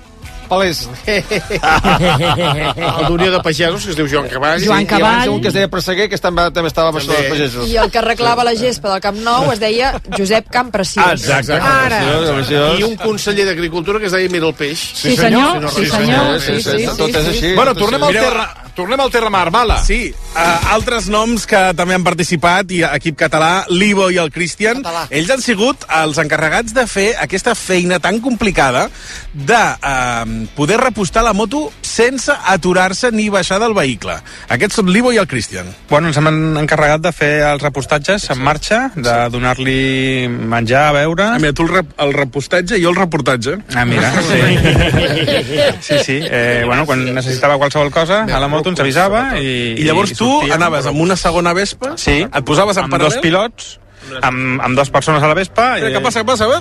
El d'Unió de Pagesos, que es diu Joan Caball. Joan Caball. I un que es deia Presseguer, que també estava amb això dels pagesos. I el que arreglava la gespa del Camp Nou es deia Josep Campreciós. Exacte. I un conseller d'Agricultura que es deia Mira el Peix. Sí, senyor. Tot és així. Bueno, tornem al terra mar, Mala. Sí, altres noms que també han participat, i equip català, l'Ivo i el Cristian, ells han sigut els encarregats de fer aquesta feina tan complicada de poder repostar la moto sense aturar-se ni baixar del vehicle. Aquests són l'Ivo i el Cristian. Bueno, ens hem encarregat de fer els repostatges en marxa, de donar-li menjar, a beure... Mira, tu el repostatge i jo el reportatge. Mira, sí. Sí. Bueno, quan necessitava qualsevol cosa, a la moto ens avisava i... I llavors tu anaves amb una segona Vespa? Sí. Et posaves en paral·lel? Amb dos pilots, amb dues persones a la Vespa... Què passa?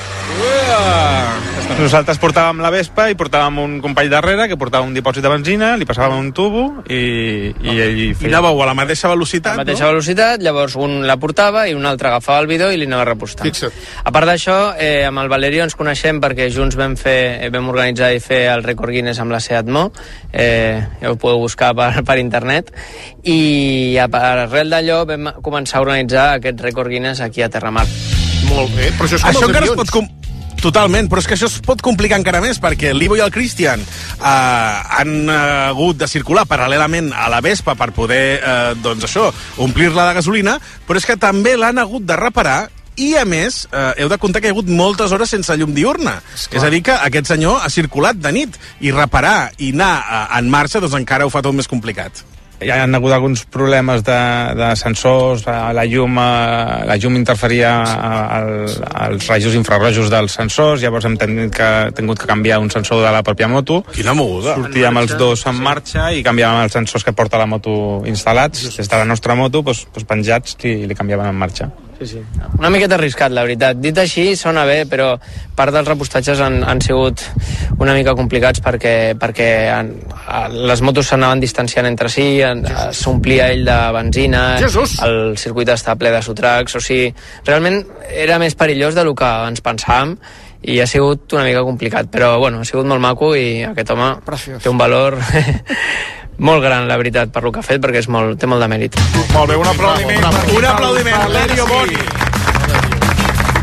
Nosaltres portàvem la Vespa i portàvem un company darrere que portava un dipòsit de benzina, li passàvem un tubo i ell feia... I anàveu a la mateixa velocitat, no? A la mateixa velocitat, llavors un la portava i un altre agafava el bidó i li anava repostant. Fixa't. A part d'això, amb el Valerio ens coneixem perquè junts vam organitzar i fer el rècord Guinness amb la Seat Mo, ja ho podeu buscar per internet, i arrel d'allò vam començar a organitzar aquest rècord Guinness aquí a Terramar. Molt bé, però això és com els avions. Totalment, però és que això es pot complicar encara més perquè l'Ivo i el Cristian han hagut de circular paral·lelament a la Vespa per poder, omplir-la de gasolina, però és que també l'han hagut de reparar i, a més, heu de comptar que hi ha hagut moltes hores sense llum diurna. És a dir, que aquest senyor ha circulat de nit i reparar i anar en marxa doncs encara ho fa tot més complicat. Hi ha hagut alguns problemes de sensors, la llum interferia als rajos infrarrojos dels sensors, llavors hem tingut que canviar un sensor de la pròpia moto. Quina moguda! Sortíem els dos en marxa i canviàvem els sensors que porta la moto instal·lats, des de la nostra moto, penjats, i li canviàvem en marxa. Sí. Una miqueta arriscat, la veritat. Dit així, sona bé, però part dels repostatges han sigut una mica complicats perquè les motos s'anaven distanciant entre si, s'omplia ell de benzina, el circuit està ple de sotracs, o sigui, realment era més perillós del que ens pensàvem i ha sigut una mica complicat, però bueno, ha sigut molt maco i aquest home té un valor molt gran, la veritat, per lo que ha fet, perquè té molt de mèrit. Molt bé, un aplaudiment. Un aplaudiment, Valerio Boni.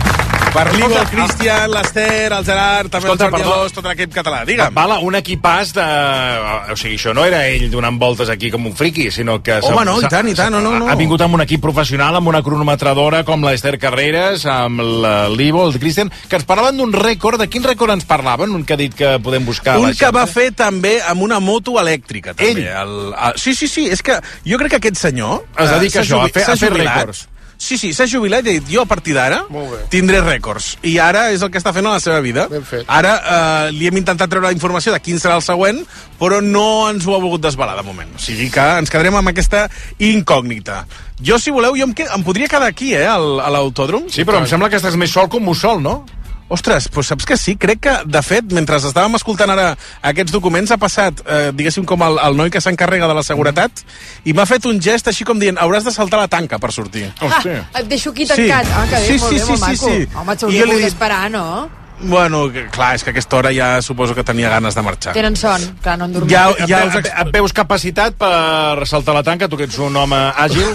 Per l'Ivo, el Cristian, l'Ester, el Gerard, també el Jordi Alós, tot l'equip català. Digue'm. Vala, un equipàs de... O sigui, això no era ell donant voltes aquí com un friqui, sinó que... Home, no, i tant, no. Ha vingut amb un equip professional, amb una cronometradora com l'Ester Carreras, amb l'Ivo, el Cristian, que ens parlaven d'un rècord. De quin rècord ens parlaven? Un que ha dit que podem buscar... Un que va fer també amb una moto elèctrica, també. Sí, és que jo crec que aquest senyor... Es dedica a això, a fer rècords. Sí, s'ha jubilat i ha dit, jo a partir d'ara tindré rècords. I ara és el que està fent a la seva vida. Ara li hem intentat treure la informació de quin serà el següent, però no ens ho ha volgut desvelar de moment. O sigui que ens quedarem amb aquesta incògnita. Jo, si voleu, em podria quedar aquí, a l'autòdrom. Sí, però em sembla que estàs més sol que un mussol, no? Ostres, doncs saps que sí? Crec que, de fet, mentre estàvem escoltant ara aquests documents, ha passat, diguéssim, com el noi que s'encarrega de la seguretat, i m'ha fet un gest així com dient, hauràs de saltar la tanca per sortir. Et deixo aquí tancat. Que bé, molt maco. Home, t'hauria pogut esperar, no? Bueno, clar, és que a aquesta hora ja suposo que tenia ganes de marxar. Tenen son, clar, no han dormit. Et veus capacitat per saltar la tanca? Tu que ets un home àgil?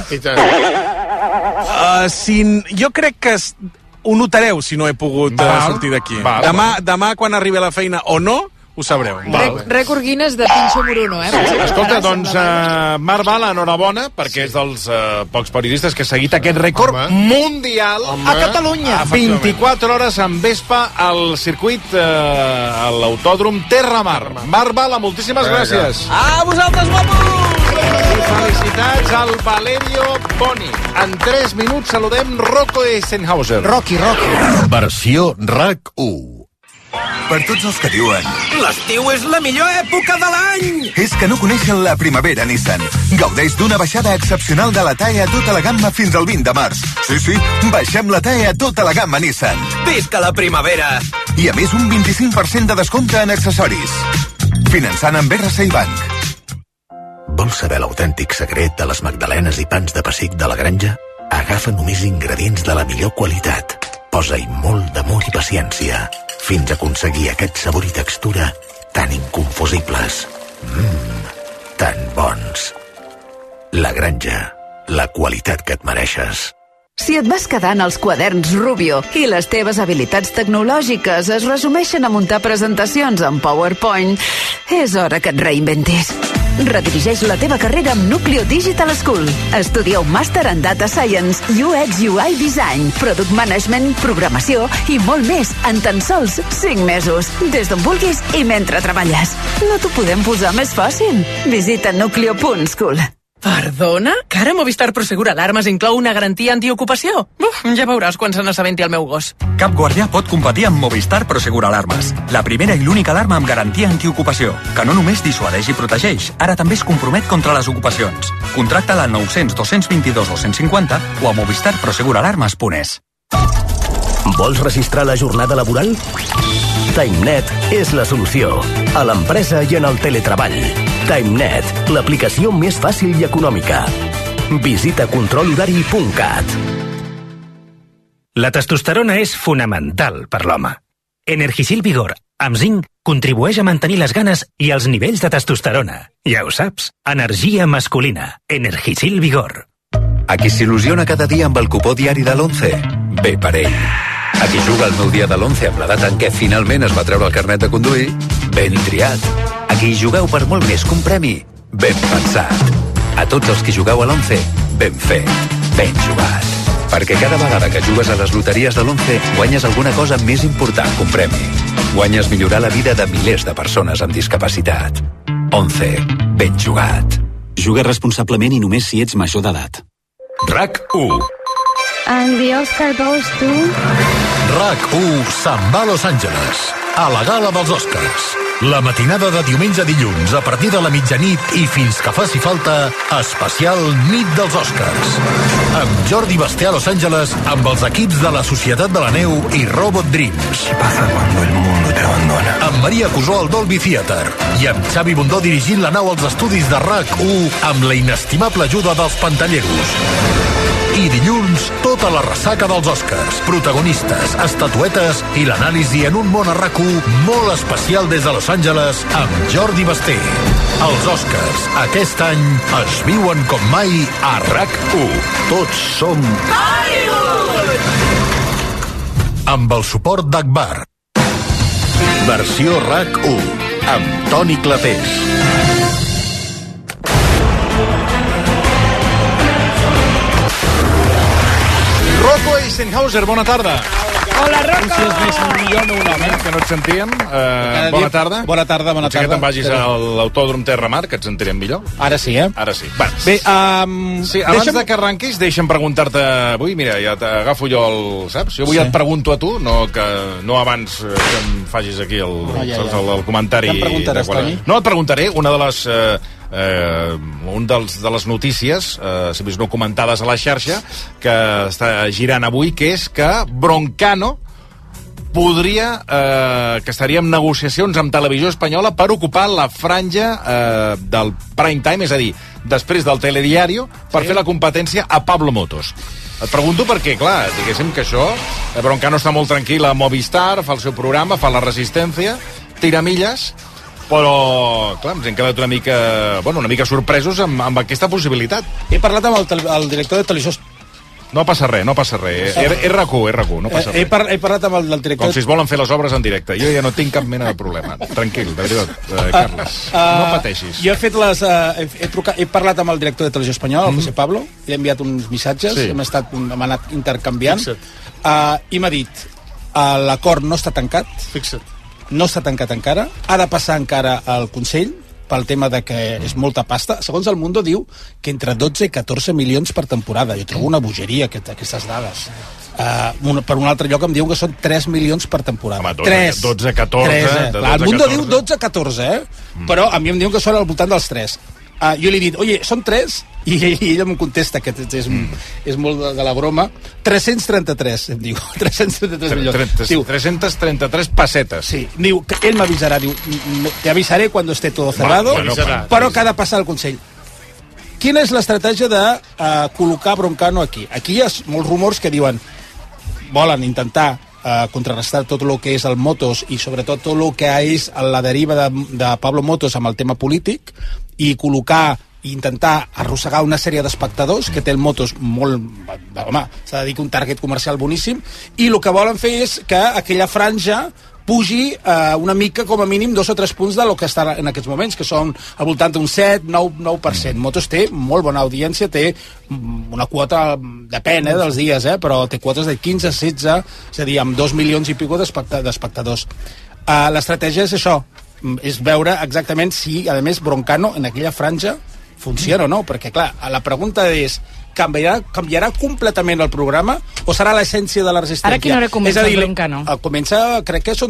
Jo crec que... Ho notareu si no he pogut sortir d'aquí. Demà, quan arribi a la feina o no, ho sabreu. Rècord Guinness de Pinxo Moruno, Escolta, doncs, Marc Bala, enhorabona, perquè és dels pocs periodistes que ha seguit aquest rècord mundial a Catalunya. 24 hores en Vespa al circuit, a l'autòdrom Terramar. Marc Bala, moltíssimes gràcies. A vosaltres, guapos! I felicitats al Valerio Boni. En 3 minuts saludem Rocco Eisenhauser. Rocky. Versió RAC1. Per tots els que diuen l'estiu és la millor època de l'any! És que no coneixen la primavera Nissan. Gaudeix d'una baixada excepcional de la TAE a tota la gamma fins al 20 de març. Sí, baixem la TAE a tota la gamma Nissan. Visca la primavera! I a més un 25% de descompte en accessoris. Finançant amb RCI Bank. Vols saber l'autèntic secret de les magdalenes i pans de pessic de la granja? Agafa només ingredients de la millor qualitat. Posa-hi molt d'amor i paciència, fins a aconseguir aquest sabor i textura tan inconfusibles. Tan bons. La granja, la qualitat que et mereixes. Si et vas quedant als quaderns Rubio i les teves habilitats tecnològiques es resumeixen a muntar presentacions en PowerPoint, és hora que et reinventis. Redirigeix la teva carrera amb Nucleo Digital School. Estudia un màster en Data Science, UX UI Design, Product Management, Programació i molt més en tan sols 5 mesos. Des d'on vulguis i mentre treballes. No t'ho podem posar més fàcil. Visita nucleo.school. Perdona? Que ara Movistar Prosegur Alarmes inclou una garantia antiocupació? Ja veuràs quan se n'assabenti el meu gos. Cap guardià pot competir amb Movistar Prosegur Alarmes. La primera i l'única alarma amb garantia antiocupació, que no només dissuadeix i protegeix, ara també es compromet contra les ocupacions. Contracta-la al 900 222 250 o a movistarproseguralarmes.es. Vols registrar la jornada laboral? TimeNet és la solució. A l'empresa i en el teletreball. TimeNet, l'aplicació més fàcil i econòmica. Visita controlhorari.cat. La testosterona és fonamental per l'home. Energisil Vigor, amb zinc, contribueix a mantenir les ganes i els nivells de testosterona. Ja ho saps, energia masculina. Energisil Vigor. A qui s'il·lusiona cada dia amb el cupó diari de l'11? Bé per ell. A qui juga el meu dia de l'11 amb la data en què finalment es va treure el carnet de conduir? Ben triat. A qui jugueu per molt més que un premi? Ben pensat. A tots els que jugueu a l'11, ben fet, ben jugat. Perquè cada vegada que jugues a les loteries de l'11 guanyes alguna cosa més important que un premi. Guanyes millorar la vida de milers de persones amb discapacitat. 11. Ben jugat. Juga responsablement i només si ets major d'edat. RAC1. And the Oscar goes to... RAC1 se'n va a Los Angeles, a la gala dels Oscars. La matinada de diumenge a dilluns, a partir de la mitjanit i fins que faci falta, especial Nit dels Oscars. Amb Jordi Basté a Los Angeles, amb els equips de la Societat de la Neu i Robot Dreams. ¿Qué pasa cuando el mundo te abandona? Amb Maria Cusó al Dolby Theatre. I amb Xavi Bundó dirigint la nau als estudis de RAC1 amb la inestimable ajuda dels Pantalleros. I dilluns, tota la ressaca dels Oscars, protagonistes, estatuetes i l'anàlisi en un món a RAC1 molt especial des de Los Angeles amb Jordi Basté. Els Oscars, aquest any, es viuen com mai a RAC1. Tots som... Hollywood! amb el suport d'Agbar. Versió RAC1, amb Toni Clapés. Rocco Eisenhauser, bona tarda. Hola, Rocco! Que no et sentíem. Bona tarda. Bona tarda, bona tarda. Que te'n vagis a l'Autòdrom Terramar, que et sentirem millor. Ara sí, Ara sí. Va. Bé, sí, abans de que arranquis, deixa'm preguntar-te avui, mira, ja t'agafo jo saps? Jo avui et pregunto a tu, no abans que em facis aquí el comentari. Ja em preguntaràs, Toni? No, et preguntaré una de les... de les notícies, si més no comentades a la xarxa, que està girant avui, que és que Broncano podria, que estaria en negociacions amb Televisió Espanyola per ocupar la franja del prime time, és a dir, després del telediario, per fer la competència a Pablo Motos. Et pregunto perquè, clar, diguéssim que això, Broncano està molt tranquil a Movistar, fa el seu programa, fa la Resistència, tira milles, però, clar, ens hem quedat una mica sorpresos amb aquesta possibilitat. He parlat amb el director de Televisió... No passa res. És RAC1, no passa res. He parlat amb el director... Com si es volen fer les obres en directe. Jo ja no tinc cap mena de problema. Tranquil, de veritat, Carles. No pateixis. Jo he parlat amb el director de Televisió Espanyola, el José Pablo, li he enviat uns missatges, hem anat intercanviant, i m'ha dit, l'acord no està tancat, no està tancat encara, ha de passar encara al Consell pel tema de que és molta pasta. Segons El Mundo diu que entre 12 i 14 milions per temporada. Jo trobo una bogeria aquestes dades. Per un altre lloc em diuen que són 3 milions per temporada. Home, 12, 14... El Mundo diu 12, 14, però a mi em diuen que són al voltant dels 3. Jo li he dit, oye, són 3? I ella em contesta, que és molt de la broma, 333, em diu, 333 milions. 333 pessetes. Sí, diu, que ell m'avisarà, diu, te avisaré cuando esté todo cerrado, però que ha de passar al Consell. Quina és l'estratègia de col·locar Broncano aquí? Aquí hi ha molts rumors que diuen, volen intentar contrarrestar tot el que és el Motos i sobretot tot el que és la deriva de Pablo Motos amb el tema polític i col·locar i intentar arrossegar una sèrie d'espectadors que té el Motos molt... Home, s'ha de dir que un target comercial boníssim, i el que volen fer és que aquella franja pugi una mica, com a mínim, 2 o 3 punts de lo que està en aquests moments, que són al voltant d'un 7-9%. Motos té molt bona audiència, té una quota, depèn dels dies, però té quotes de 15-16, és a dir, amb 2 milions i pico d'espectadors. L'estratègia és això, és veure exactament si, a més, Broncano en aquella franja funciona o no, perquè clar, la pregunta és, canviarà completament el programa o serà l'essència de la Resistència? Ara quina hora comença el Broncano? Comença, crec que són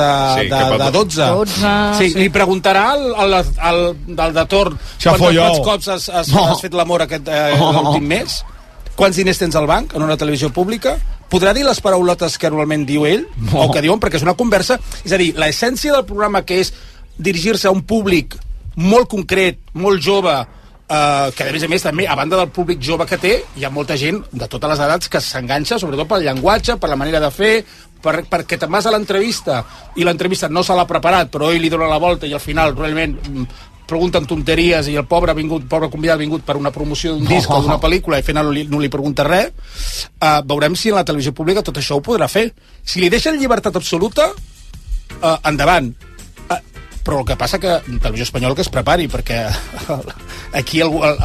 11:15 Sí, li preguntarà al de torn quants cops has fet l'amor l'últim mes, quants diners tens al banc en una televisió pública, podrà dir les paraulotes que normalment diu ell o que diuen, perquè és una conversa, és a dir, l'essència del programa, que és dirigir-se a un públic molt concret, molt jove, que a més també, a banda del públic jove que té, hi ha molta gent de totes les edats que s'enganxa, sobretot pel llenguatge, per la manera de fer, perquè te'n vas a l'entrevista i l'entrevista no se l'ha preparat, però ell li dona la volta i al final realment pregunten tonteries i el pobre convidat ha vingut per una promoció d'un disc o d'una pel·lícula i al final no li pregunta res. Veurem si en la televisió pública tot això ho podrà fer. Si li deixen llibertat absoluta, endavant. Però el que passa que Televisió Espanyola que es prepari, perquè aquí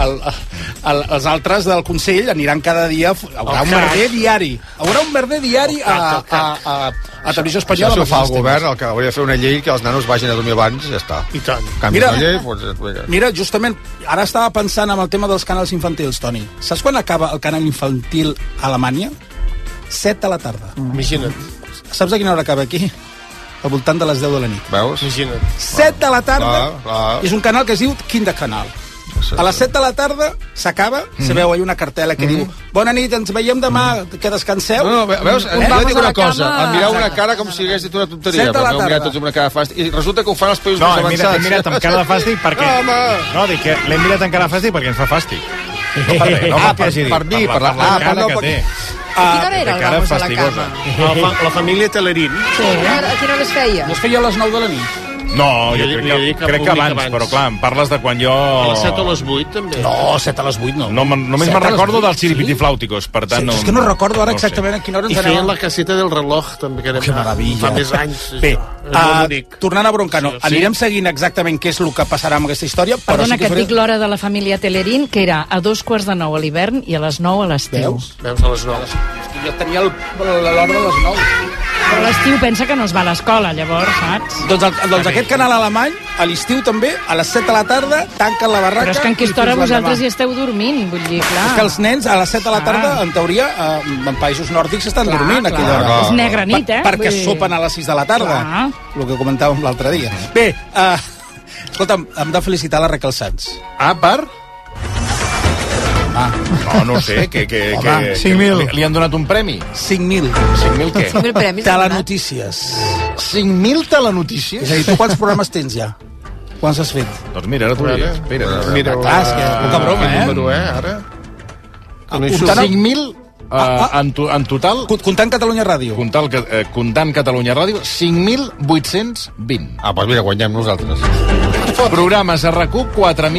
els altres del Consell aniran cada dia, haurà un merder diari a Televisió Espanyola. Això s'ho fa el govern, el que hauria de fer una llei que els nanos vagin a dormir abans i ja està. I tant. Canvia la llei, mira, justament, ara estava pensant en el tema dels canals infantils, Toni. Saps quan acaba el canal infantil a Alemanya? 7 de la tarda. Imagina't. Saps a quina hora acaba aquí? Al voltant de les 10 de la nit. Veus? 7 de la tarda, és un canal que es diu Kinderkanal. A les 7 de la tarda s'acaba, se veu una cartela que diu bona nit, ens veiem demà, que descanseu. No, veus? Jo dic una cosa, em mireu una cara com si hagués dit una tonteria, però m'heu mirat tots amb una cara de fàstic, i resulta que ho fan els països més avançats. No, l'he mirat amb cara de fàstic perquè... No, dic que l'he mirat amb cara de fàstic perquè ens fa fàstic. Per mi, per la cara que té. A quina hora era el Vamos a la cama? La família Telerín. Sí, a quina hora es feia? Es feia a les 9 de la nit. No, jo crec que abans, però clar, em parles de quan jo... A les 7 o les 8, també. No, 7 a les 8 no. Només me'n recordo dels Chiripitiflàuticos, per tant no... És que no recordo ara exactament a quina hora ens anàvem. I feien la caseta del reloj, també, que meravella. Fa més anys. Bé, tornant a Broncano, anirem seguint exactament què és el que passarà amb aquesta història. Perdona, que et dic l'hora de la família Telerín, que era a 2:45 a l'hivern i a les 9 a l'estiu. Veus a les 9. Jo tenia l'hora de les 9. Però a l'estiu pensa que no es va a l'escola, llavors, saps? Doncs aquest canal alemany, a l'estiu també, a les 7 de la tarda, tanquen la barraca... Però és que en aquesta hora vosaltres hi esteu dormint, vull dir, clar. És que els nens a les 7 de la tarda, en teoria, en països nòrdics estan dormint a aquella hora. És negra nit, Perquè sopen a les 6 de la tarda, el que comentàvem l'altre dia. Bé, escolta'm, hem de felicitar la Raquel Sanz. Per? No sé, que 5.000. Li han donat un premi? 5.000. 5.000 què? 5.000 premis. Telenotícies. 5.000 telenotícies? És a dir, tu quants programes tens ja? Quants has fet? Doncs mira, ara t'ho diré. Espera. Mira, clar, és que poca broma, Ara? 5.000 en total... Comptant Catalunya Ràdio. Comptant Catalunya Ràdio, 5.820. Doncs mira, guanyem nosaltres. Programes a RAC1,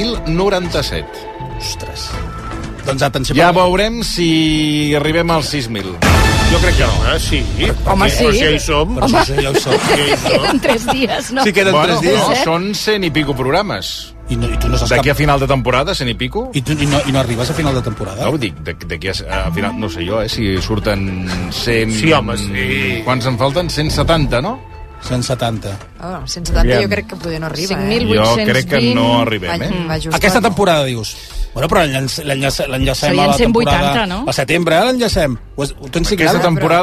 4.097. Ostres. Doncs atenció. Ja veurem si arribem als 6.000. Jo crec que no, Sí. Home, sí. Però si ja hi som. Ja ho som. Queden 3 dies, no? Sí, queden 3 dies. No, són 100 i pico programes. I tu no saps d'aquí a final de temporada, 100 i pico? I no arribes a final de temporada? No, ho dic, d'aquí a final... No sé jo, si surten 100... Sí, home, sí. Quants en falten? 170, no? 170. 170 jo crec que poder no arriba. 5.820. Jo crec que no arribem, Aquesta temporada, dius... Bueno, però l'enllacem a la temporada... no? A setembre, l'enllacem. Ho tens signat?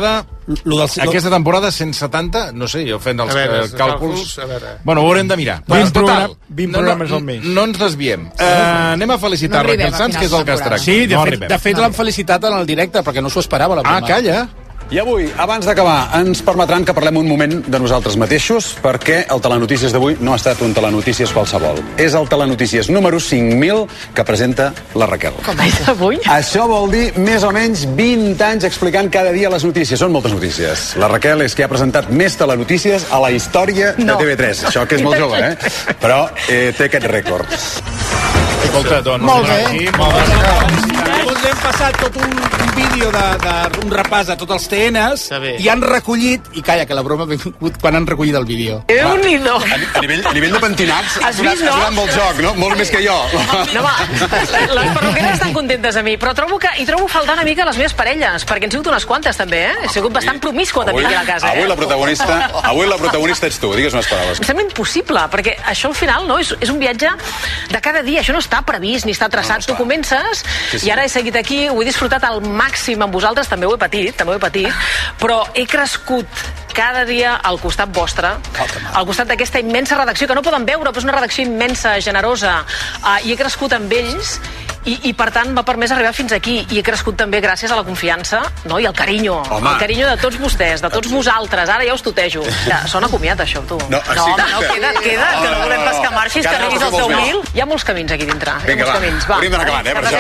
Aquesta temporada 170, no sé, jo fent els càlculs... Bueno, ho haurem de mirar. 20 programes al mes. No ens desviem. Anem a felicitar Raquel Sanz, que és el que es tracta. Sí, de fet l'han felicitat en el directe, perquè no s'ho esperava. Calla. I avui, abans d'acabar, ens permetran que parlem un moment de nosaltres mateixos, perquè el Telenotícies d'avui no ha estat un Telenotícies qualsevol. És el Telenotícies número 5.000 que presenta la Raquel. Com és avui? Això vol dir més o menys 20 anys explicant cada dia les notícies. Són moltes notícies. La Raquel és que ha presentat més telenotícies a la història de TV3. Això que és molt jove, Però té aquest rècord. Escolta, doncs... Molt bé. Doncs hem passat tot un vídeo d'un repàs a tots els TNs i han recollit, i calla, que la broma ha vingut quan han recollit el vídeo. Déu-n'hi-do! A nivell de pentinats, has vist, no? Has donat molt joc, no? Molt més que jo. No, va, les perruqueres estan contentes a mi, però trobo faltar una mica les meves parelles, perquè han sigut unes quantes, també, He sigut bastant promiscua, també, aquí a la casa, Avui la protagonista ets tu, digues unes paraules. Em sembla impossible, perquè això al final no és un viatge de cada dia, això no està previst ni està traçat. Tu comences i ara he seguit aquí, ho he disfrutat al màxim amb vosaltres, també ho he patit, però he crescut cada dia al costat vostre, al costat d'aquesta immensa redacció, que no poden veure, però és una redacció immensa, generosa, i he crescut amb ells, i per tant m'ha permès arribar fins aquí, i he crescut també gràcies a la confiança, i al carinyo, el carinyo de tots vostès, de tots vosaltres. Ara ja us tutejo. Sona comiat, això, tu. No, queda, que no volem pas que marxis, que arribis als 10.000. Hi ha molts camins aquí dintre. Vinga, va, hauríem d'anar acabant, per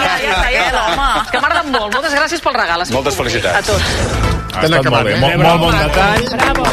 això. Que m'agraden molt. Moltes gràcies pel regal. Moltes felicitats. A tots. Ha estat molt bé, molt bon detall. Bravo.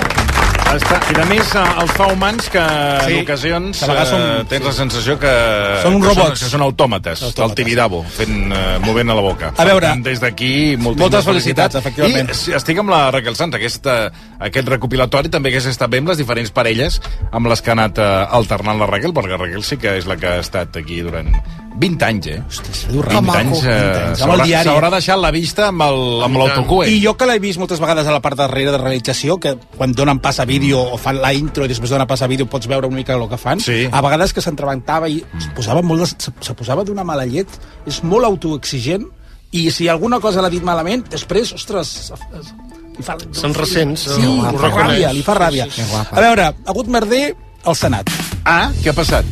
I a més els fa humans que en ocasions tens la sensació que són uns robots, que són autòmates. El Tibidabo movent a la boca. A veure, des d'aquí moltes felicitats, efectivament. I estic amb la Raquel Sanz. Aquest recopilatori també hagués estat bé amb les diferents parelles amb les que ha anat alternant la Raquel, perquè la Raquel sí que és la que ha estat aquí durant 20 anys, Ostres, 20 anys. S'haurà deixat la vista amb l'autocue. I jo que l'he vist moltes vegades a la part darrere de realització, que quan donen pas a vídeo o fan la intro i després donen pas a vídeo pots veure una mica el que fan, a vegades que s'entrebentava i se posava d'una mala llet. És molt autoexigent i si alguna cosa l'ha dit malament, després, ostres... Se'n ressents. Sí, li fa ràbia. A veure, ha hagut merder al Senat. Què ha passat?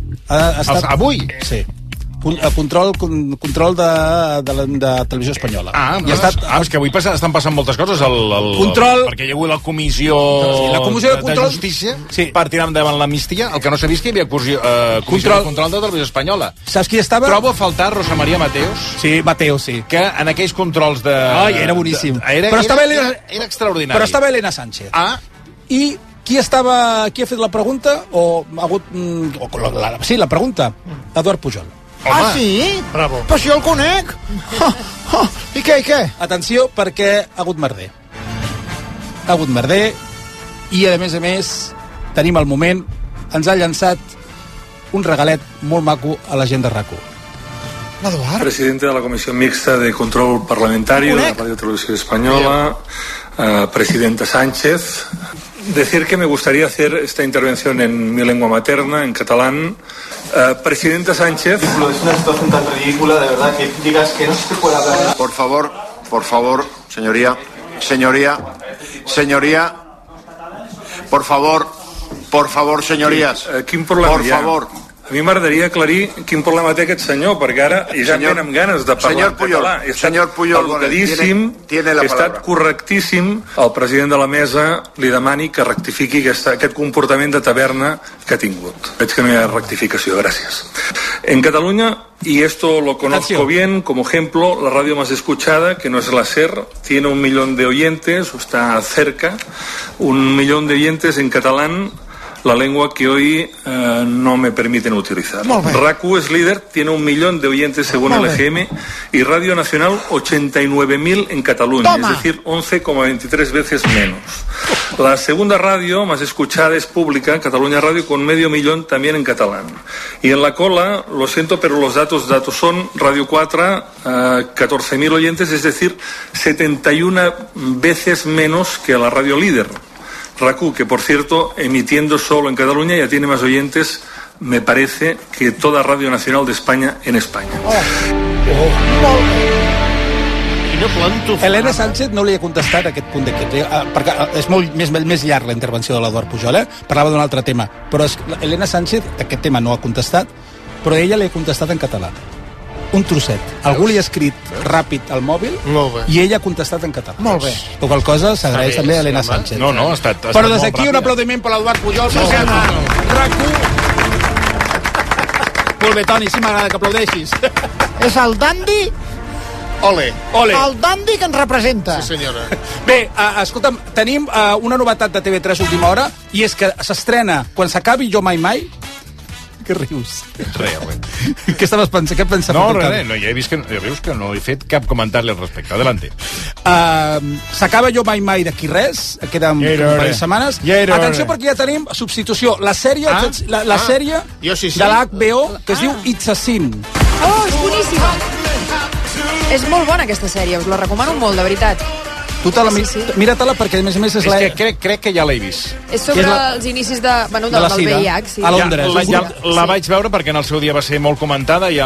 Avui? Sí. Control de Televisió Espanyola. És que avui estan passant moltes coses. Control... Perquè hi ha hagut la comissió de justícia per tirar endavant l'amnistia. El que no s'ha vist que hi havia comissió de control de Televisió Espanyola. Saps qui estava? Trobo a faltar Rosa María Mateos. Sí, Mateos, sí. Que en aquells controls de... Ai, era boníssim. Era extraordinari. Però estava Elena Sánchez. I Qui ha fet la pregunta? Sí, la pregunta. Eduard Pujol. Ah, sí? Bravo. Però si jo el conec. I què? Atenció, perquè ha hagut merder. Ha hagut merder i, a més, tenim el moment. Ens ha llançat un regalet molt maco a la gent de RAC1. Presidente de la Comisión Mixta de Control Parlamentario de la Radio Televisión Española, Presidenta Sánchez. Decir que me gustaría hacer esta intervención en mi lengua materna, en catalán. Presidenta Sánchez. Es una situación tan ridícula, de verdad, que digas que no se puede hablar. Por favor, señoría. Por favor, señorías. Quin problema por favor. A mi m'agradaria aclarir quin problema té aquest senyor, perquè ara ja em venen ganes de parlar en català. Senyor Pujol, educadíssim, tiene la he estat correctíssim. El president de la mesa li demani que rectifiqui aquest comportament de taverna que ha tingut. Veig que no hi ha rectificació, gràcies. En Cataluña, y esto lo conozco bien, como ejemplo, la radio más escuchada, que no es la SER, tiene 1 millón de oyentes, o está cerca, 1 millón de oyentes en catalán, la lengua que hoy no me permiten utilizar. RAC1 es líder, tiene 1 millón de oyentes según el EGM, y Radio Nacional 89.000 en Cataluña, es decir, 11,23 veces menos. La segunda radio más escuchada es Pública, Cataluña Radio, con 500.000 también en catalán. Y en la cola, lo siento, pero los datos son Radio 4, 14.000 oyentes, es decir, 71 veces menos que la radio líder. RAC1, que por cierto, emitiendo solo en Cataluña, ya tiene más oyentes, me parece, que toda Radio Nacional de España en España. Helena Sánchez no li ha contestat aquest punt perquè és molt més llarg la intervenció de l'Eduard Pujol, parlava d'un altre tema, però Helena Sánchez aquest tema no ha contestat, però ella li ha contestat en català. Un trosset. Algú li ha escrit ràpid al mòbil i ella ha contestat en català. Molt bé. La qual cosa s'agraeix també a Helena Sánchez. No, ha estat però des d'aquí un aplaudiment per l'Eduard Pujol. RAC1. Molt bé, Toni, sí m'agrada que aplaudeixis. És el dandi... Ole. El dandi que ens representa. Sí, senyora. Bé, escolta'm, tenim una novetat de TV3 última hora, i és que s'estrena, quan s'acabi Jo Mai Mai... Què rius? Res. Què estaves pensant? Què penses? No, ja he vist que rius que no he fet cap comentari al respecte. Adelante. S'acaba Jo Mai Mai d'aquí res, queden un parell de setmanes. Atenció, perquè ja tenim substitució. La sèrie de l'HBO, que es diu It's a Sin. Oh, és boníssima! És molt bona aquesta sèrie, us la recomano molt, de veritat. Tu mira-te-la perquè a més és que crec que ja l'he vist. És sobre els inicis del VIH. A Londres. La vaig veure perquè en el seu dia va ser molt comentada i ja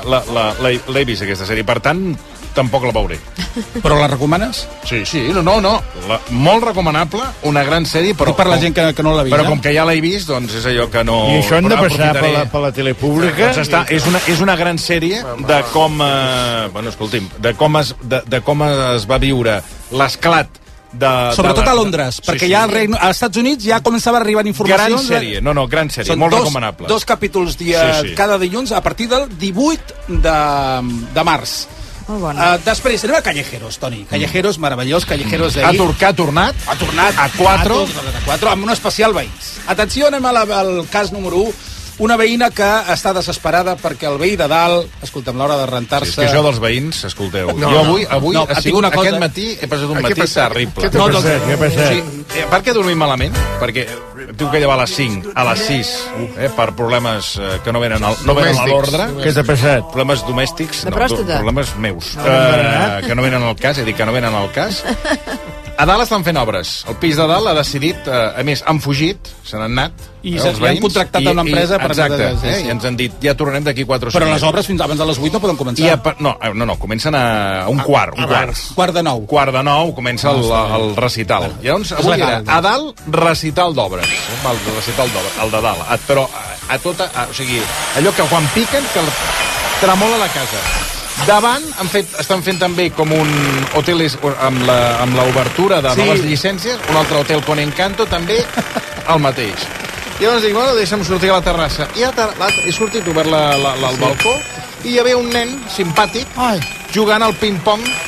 l'he vist, aquesta sèrie. Per tant, tampoc la veuré. Però la recomanes? Sí. No. Molt recomanable, una gran sèrie, però... per la gent que no l'ha vist. Però com que ja l'he vist, doncs és allò que no... I això hem de passar per la tele pública? És una gran sèrie de com... Bueno, escolti'm, de com es va viure l'esclat sobretot a Londres, perquè ja als Estats Units ja començava a arribar informacions. Gran sèrie, molt recomanable. 2 capítols cada dilluns a partir del 18 de març. Molt bona. Després anem a Callejeros, Toni. Callejeros, meravellós, Callejeros d'ahir. Ha tornat? Ha tornat. A 4, amb un especial veïns. Atenció, anem al cas número 1. Una veïna que està desesperada perquè el veí de dalt, escolta'm, a l'hora de rentar-se... És que això dels veïns, escolteu, jo avui aquest matí he passat un matí terrible. Què ha passat? Per què dormim malament? Perquè tinc que llevar a les 5, a les 6, per problemes que no venen a l'ordre. Què t'ha passat? Problemes domèstics, problemes meus, que no venen al cas, és a dir, que no venen al cas. A dalt estan fent obres. El pis de dalt ha decidit, a més, han fugit, se n'han anat. I han contractat una empresa per... Exacte, i ens han dit, ja tornarem d'aquí 4 o 5 Però les obres fins abans de les 8 no poden començar. No, comencen a un quart. Quart de 9. Quart de 9 comença el recital. Llavors, avui era a dalt, recital d'obres. El recital d'obres, el de dalt. Però a tota... O sigui, allò que quan piquen, que tremola la casa. Davant estan fent també com un hotel amb l'obertura de noves llicències, un altre hotel con Encanto, també el mateix. I llavors dic, bueno, deixa'm sortir a la terrassa. I he sortit, obert el balcó, i hi havia un nen simpàtic jugant al ping-pong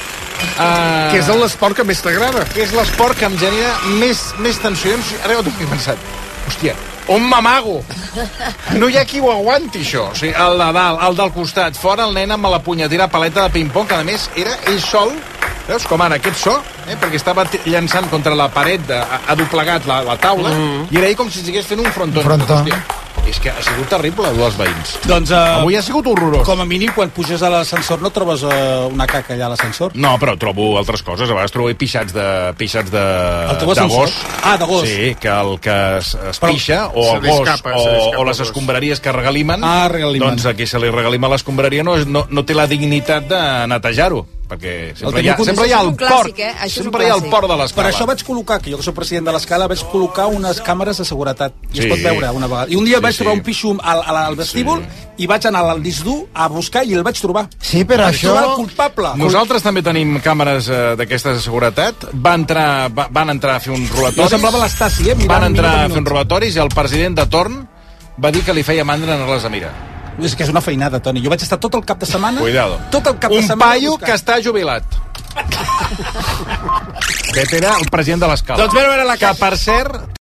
Que és l'esport que més t'agrada. Que és l'esport que em genera més tensions. Ara ho he pensat. Hòstia, on m'amago? No hi ha qui ho aguanti, això. O sigui, el de dalt, el del costat, fora el nen amb la punyetera paleta de ping-pong, que a més era ell sol. Veus com ara aquest so? Perquè estava llançant contra la paret, ha doblegat la taula, i era ell com si estigués fent un frontó. Hòstia, és que ha sigut terrible, els veïns. Doncs, avui ha sigut horrorós. Com a mínim, quan puges a l'ascensor no trobes una caca allà a l'ascensor? No, però trobo altres coses. A vegades trobo pixats de gos. Ah, de gos. Sí, que el que es pixa, o el gos, o les escombraries que regalimen, doncs aquí se li regalima l'escombraria no té la dignitat de netejar-ho, perquè sempre hi ha el port. Sempre hi ha el port de l'escala. Per això vaig col·locar, que jo que soc president de l'escala, vaig col·locar unes càmeres de seguretat. I es pot veure una vegada. I un dia vaig trobar un pixo al vestíbul i vaig anar al disc dur a buscar i el vaig trobar. Sí, però això... El culpable. Nosaltres també tenim càmeres d'aquestes de seguretat. Van entrar a fer uns robatoris. No semblava l'Estasi, Van entrar a fer uns robatoris i el president de torn va dir que li feia mandra anar-les a mirar. És que és una feinada, Toni. Jo vaig estar tot el cap de setmana... Cuidado. Tot el cap de setmana... Un paio que està jubilat. Aquest era el president de l'escala. Doncs veure la que, per cert,